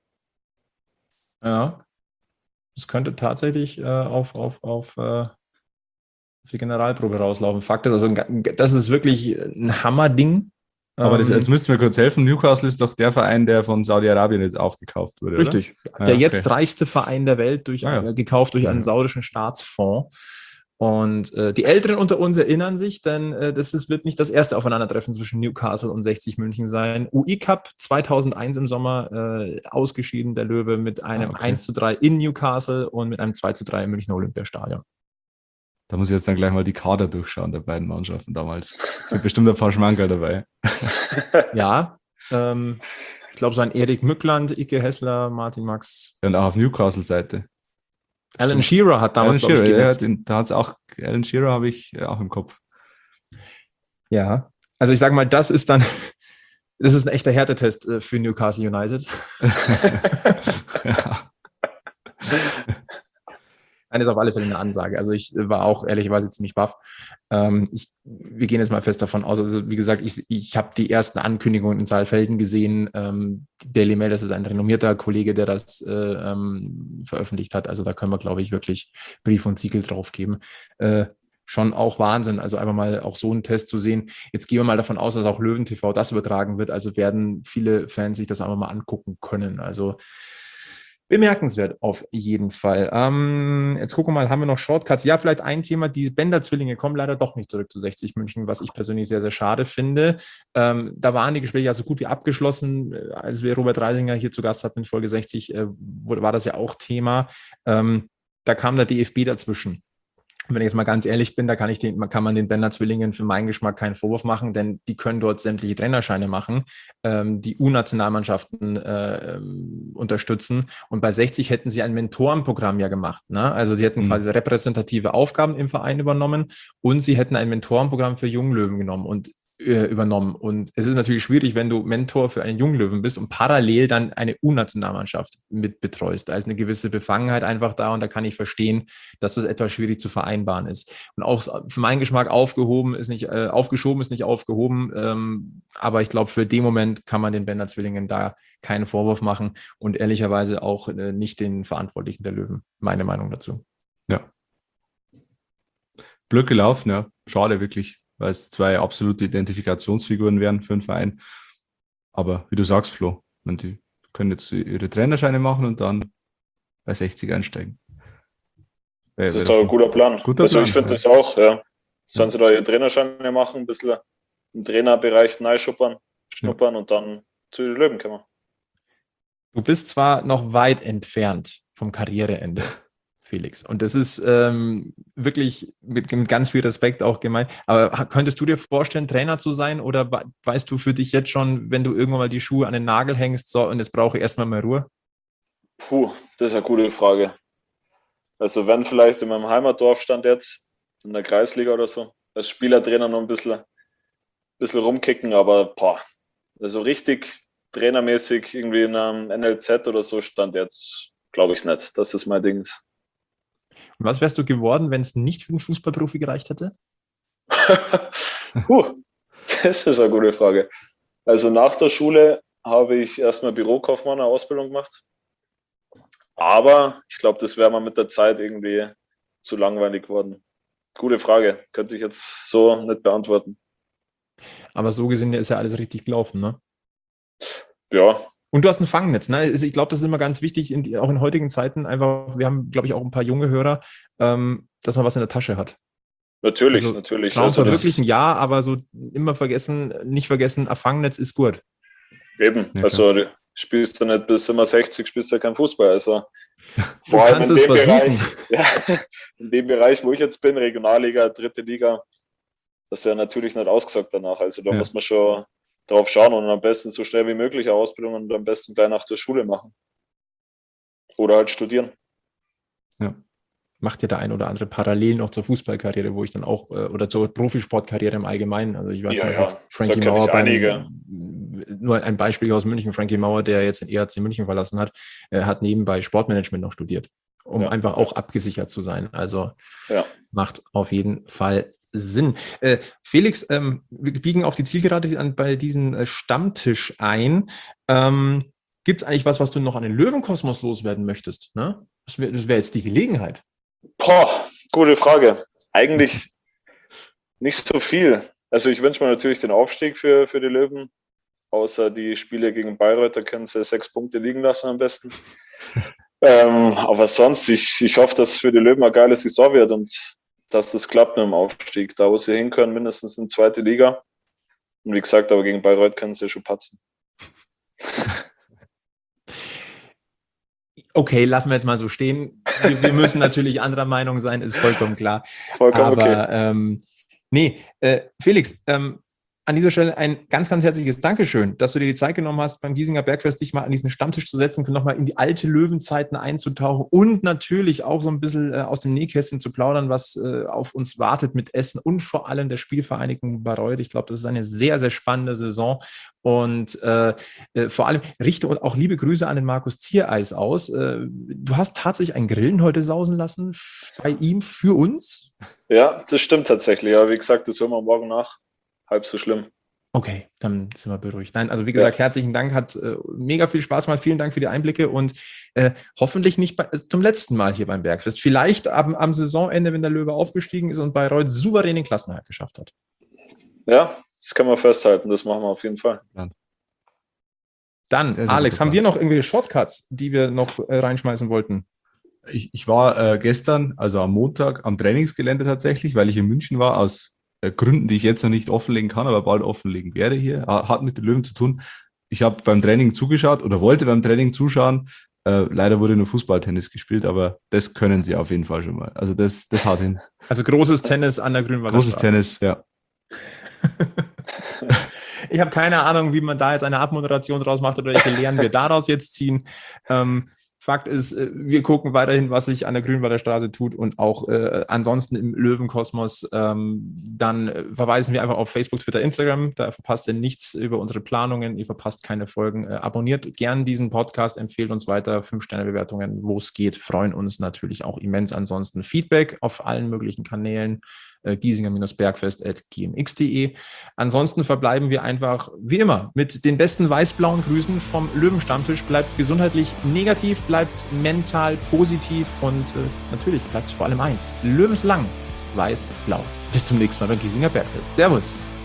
Ja, es könnte tatsächlich äh, auf, auf, auf, äh, auf die Generalprobe rauslaufen. Fakt ist, also, das ist wirklich ein Hammerding. Aber das, jetzt müsst ihr mir kurz helfen. Newcastle ist doch der Verein, der von Saudi-Arabien jetzt aufgekauft wurde, richtig. Oder? Der ja, okay. jetzt reichste Verein der Welt, durch, ah, ja. äh, gekauft durch ja. einen saudischen Staatsfonds. Und äh, die Älteren unter uns erinnern sich, denn äh, das ist, wird nicht das erste Aufeinandertreffen zwischen Newcastle und sechzig München sein. U I Cup zweitausendeins im Sommer, äh, ausgeschieden der Löwe mit einem ah, okay. eins zu drei in Newcastle und mit einem zwei zu drei im Münchner Olympiastadion. Da muss ich jetzt dann gleich mal die Kader durchschauen der beiden Mannschaften damals. Es sind bestimmt ein paar Schmankerl dabei. Ja, ähm, ich glaube so ein Erik Mückland, Icke Hessler, Martin Max. Und auch auf Newcastle-Seite. Alan Shearer hat damals, glaube ich, gesetzt. Ja, den, da hat's auch, Alan Shearer habe ich auch im Kopf. Ja, also ich sage mal, das ist dann, das ist ein echter Härtetest äh, für Newcastle United. ja. Nein, ist auf alle Fälle eine Ansage. Also ich war auch ehrlicherweise ziemlich baff. Ähm, ich, wir gehen jetzt mal fest davon aus, also wie gesagt, ich, ich habe die ersten Ankündigungen in Saalfelden gesehen. Ähm, Daily Mail, das ist ein renommierter Kollege, der das äh, ähm, veröffentlicht hat. Also da können wir, glaube ich, wirklich Brief und Siegel drauf geben. Äh, schon auch Wahnsinn, also einfach mal auch so einen Test zu sehen. Jetzt gehen wir mal davon aus, dass auch Löwen T V das übertragen wird. Also werden viele Fans sich das einfach mal angucken können. Also bemerkenswert auf jeden Fall. Ähm, jetzt gucken wir mal, haben wir noch Shortcuts? Ja, vielleicht ein Thema, die Bender-Zwillinge kommen leider doch nicht zurück zu sechzig München, was ich persönlich sehr, sehr schade finde. Ähm, da waren die Gespräche ja so gut wie abgeschlossen. Als wir Robert Reisinger hier zu Gast hatten in Folge sechzig, äh, war das ja auch Thema. Ähm, da kam der D F B dazwischen. wenn ich jetzt mal ganz ehrlich bin, da kann ich den, kann man den Bender Zwillingen für meinen Geschmack keinen Vorwurf machen, denn die können dort sämtliche Trainerscheine machen, ähm, die U-Nationalmannschaften äh, ähm, unterstützen. Und bei sechzig hätten sie ein Mentorenprogramm ja gemacht. Ne? Also die hätten mhm. quasi repräsentative Aufgaben im Verein übernommen und sie hätten ein Mentorenprogramm für Junglöwen genommen und übernommen. Und es ist natürlich schwierig, wenn du Mentor für einen Junglöwen bist und parallel dann eine U-Nationalmannschaft mit betreust. Da ist eine gewisse Befangenheit einfach da und da kann ich verstehen, dass das etwas schwierig zu vereinbaren ist. Und auch für meinen Geschmack aufgehoben ist nicht, äh, aufgeschoben ist nicht aufgehoben. Ähm, aber ich glaube, für den Moment kann man den Bender Zwillingen da keinen Vorwurf machen und ehrlicherweise auch äh, nicht den Verantwortlichen der Löwen. Meine Meinung dazu. Ja. Blöd gelaufen, ja. Schade wirklich, weil es zwei absolute Identifikationsfiguren wären für den Verein. Aber wie du sagst, Flo, die können jetzt ihre Trainerscheine machen und dann bei sechzig einsteigen. Das ist doch ein guter Plan. Guter also Plan, ich finde ja. das auch, ja. Sollen ja. sie da ihre Trainerscheine machen, ein bisschen im Trainerbereich neischnuppern, schnuppern ja. und dann zu den Löwen kommen. Du bist zwar noch weit entfernt vom Karriereende, Felix. Und das ist ähm, wirklich mit, mit ganz viel Respekt auch gemeint. Aber könntest du dir vorstellen, Trainer zu sein oder weißt du für dich jetzt schon, wenn du irgendwann mal die Schuhe an den Nagel hängst, so und jetzt brauche ich erstmal mal Ruhe? Puh, das ist eine gute Frage. Also wenn vielleicht in meinem Heimatdorf stand jetzt, in der Kreisliga oder so, als Spielertrainer noch ein bisschen, bisschen rumkicken, aber boah, also richtig trainermäßig irgendwie in einem N L Z oder so stand jetzt, glaube ich nicht, dass das mein Ding ist. Und was wärst du geworden, wenn es nicht für einen Fußballprofi gereicht hätte? Puh, das ist eine gute Frage. Also nach der Schule habe ich erstmal Bürokaufmann eine Ausbildung gemacht. Aber ich glaube, das wäre mal mit der Zeit irgendwie zu langweilig geworden. Gute Frage, könnte ich jetzt so nicht beantworten. Aber so gesehen ist ja alles richtig gelaufen, ne? Ja. Und du hast ein Fangnetz, ne? Ich glaube, das ist immer ganz wichtig, in, auch in heutigen Zeiten einfach, wir haben, glaube ich, auch ein paar junge Hörer, ähm, dass man was in der Tasche hat. Natürlich, also, natürlich. Traum also verwirklichen, ja, aber so immer vergessen, nicht vergessen, ein Fangnetz ist gut. Eben, ja, also du spielst du nicht bis immer sechzig, spielst du ja kein Fußball, also du vor allem in dem Bereich, ja, in dem Bereich, wo ich jetzt bin, Regionalliga, dritte Liga, das ist ja natürlich nicht ausgesagt danach, also da ja. muss man schon drauf schauen und am besten so schnell wie möglich eine Ausbildung und am besten gleich nach der Schule machen. Oder halt studieren. Ja. Macht ja der ein oder andere parallel noch zur Fußballkarriere, wo ich dann auch, oder zur Profisportkarriere im Allgemeinen, also ich weiß ja, nicht, ja. Frankie Mauer, beim, nur ein Beispiel aus München, Frankie Mauer, der jetzt den E H C München verlassen hat, hat nebenbei Sportmanagement noch studiert, um ja. einfach auch abgesichert zu sein. Also ja. macht auf jeden Fall Sinn. Äh, Felix, ähm, wir biegen auf die Zielgerade an, bei diesem äh, Stammtisch ein. Ähm, Gibt es eigentlich was, was du noch an den Löwenkosmos loswerden möchtest? Ne? Das wäre wär jetzt die Gelegenheit. Boah, gute Frage. Eigentlich nicht so viel. Also ich wünsche mir natürlich den Aufstieg für, für die Löwen. Außer die Spiele gegen Bayreuth, da können sie sechs Punkte liegen lassen am besten. ähm, aber sonst, ich, ich hoffe, dass es für die Löwen eine geile Saison wird und dass das klappt mit dem Aufstieg. Da, wo sie hin können, mindestens in die zweite Liga. Und wie gesagt, aber gegen Bayreuth können sie ja schon patzen. Okay, lassen wir jetzt mal so stehen. Wir, wir müssen natürlich anderer Meinung sein, ist vollkommen klar. Vollkommen aber, okay. Ähm, nee, äh, Felix, ähm, an dieser Stelle ein ganz, ganz herzliches Dankeschön, dass du dir die Zeit genommen hast, beim Giesinger Bergfest dich mal an diesen Stammtisch zu setzen, nochmal in die alte Löwenzeiten einzutauchen und natürlich auch so ein bisschen äh, aus dem Nähkästchen zu plaudern, was äh, auf uns wartet mit Essen und vor allem der Spielvereinigung Bayreuth. Ich glaube, das ist eine sehr, sehr spannende Saison und äh, äh, vor allem richte und auch liebe Grüße an den Markus Ziereis aus. Äh, du hast tatsächlich ein Grillen heute sausen lassen bei ihm für uns? Ja, das stimmt tatsächlich. Aber wie gesagt, das hören wir morgen nach. Halb so schlimm. Okay, dann sind wir beruhigt. Nein, also wie gesagt, ja. herzlichen Dank, hat äh, mega viel Spaß gemacht. Vielen Dank für die Einblicke und äh, hoffentlich nicht bei, zum letzten Mal hier beim Bergfest. Vielleicht am, am Saisonende, wenn der Löwe aufgestiegen ist und Bayreuth souverän den Klassenerhalt geschafft hat. Ja, das kann man festhalten. Das machen wir auf jeden Fall. Dann, sehr, sehr Alex, haben wir noch irgendwelche Shortcuts, die wir noch äh, reinschmeißen wollten? Ich, ich war äh, gestern, also am Montag, am Trainingsgelände tatsächlich, weil ich in München war, aus Gründen, die ich jetzt noch nicht offenlegen kann, aber bald offenlegen werde hier, hat mit den Löwen zu tun. Ich habe beim Training zugeschaut oder wollte beim Training zuschauen Äh, leider wurde nur Fußballtennis gespielt, aber das können sie auf jeden Fall schon mal. Also das, das haut hin. Also großes Tennis an der Grünwalder Großes Straße. Tennis, ja. Ich habe keine Ahnung, wie man da jetzt eine Abmoderation draus macht oder welche Lehren wir daraus jetzt ziehen. Ähm, Fakt ist, wir gucken weiterhin, was sich an der Grünwalder Straße tut und auch äh, ansonsten im Löwenkosmos. Ähm, dann verweisen wir einfach auf Facebook, Twitter, Instagram. Da verpasst ihr nichts über unsere Planungen. Ihr verpasst keine Folgen. Äh, abonniert gern diesen Podcast, empfehlt uns weiter. Fünf-Sterne-Bewertungen, wo es geht. Freuen uns natürlich auch immens. Ansonsten Feedback auf allen möglichen Kanälen. giesinger-bergfest at gmx punkt de. Ansonsten verbleiben wir einfach, wie immer, mit den besten weiß-blauen Grüßen vom Löwenstammtisch. Bleibt gesundheitlich negativ, bleibt mental positiv und äh, natürlich bleibt vor allem eins: Löwenslang, weiß-blau. Bis zum nächsten Mal beim Giesinger Bergfest. Servus!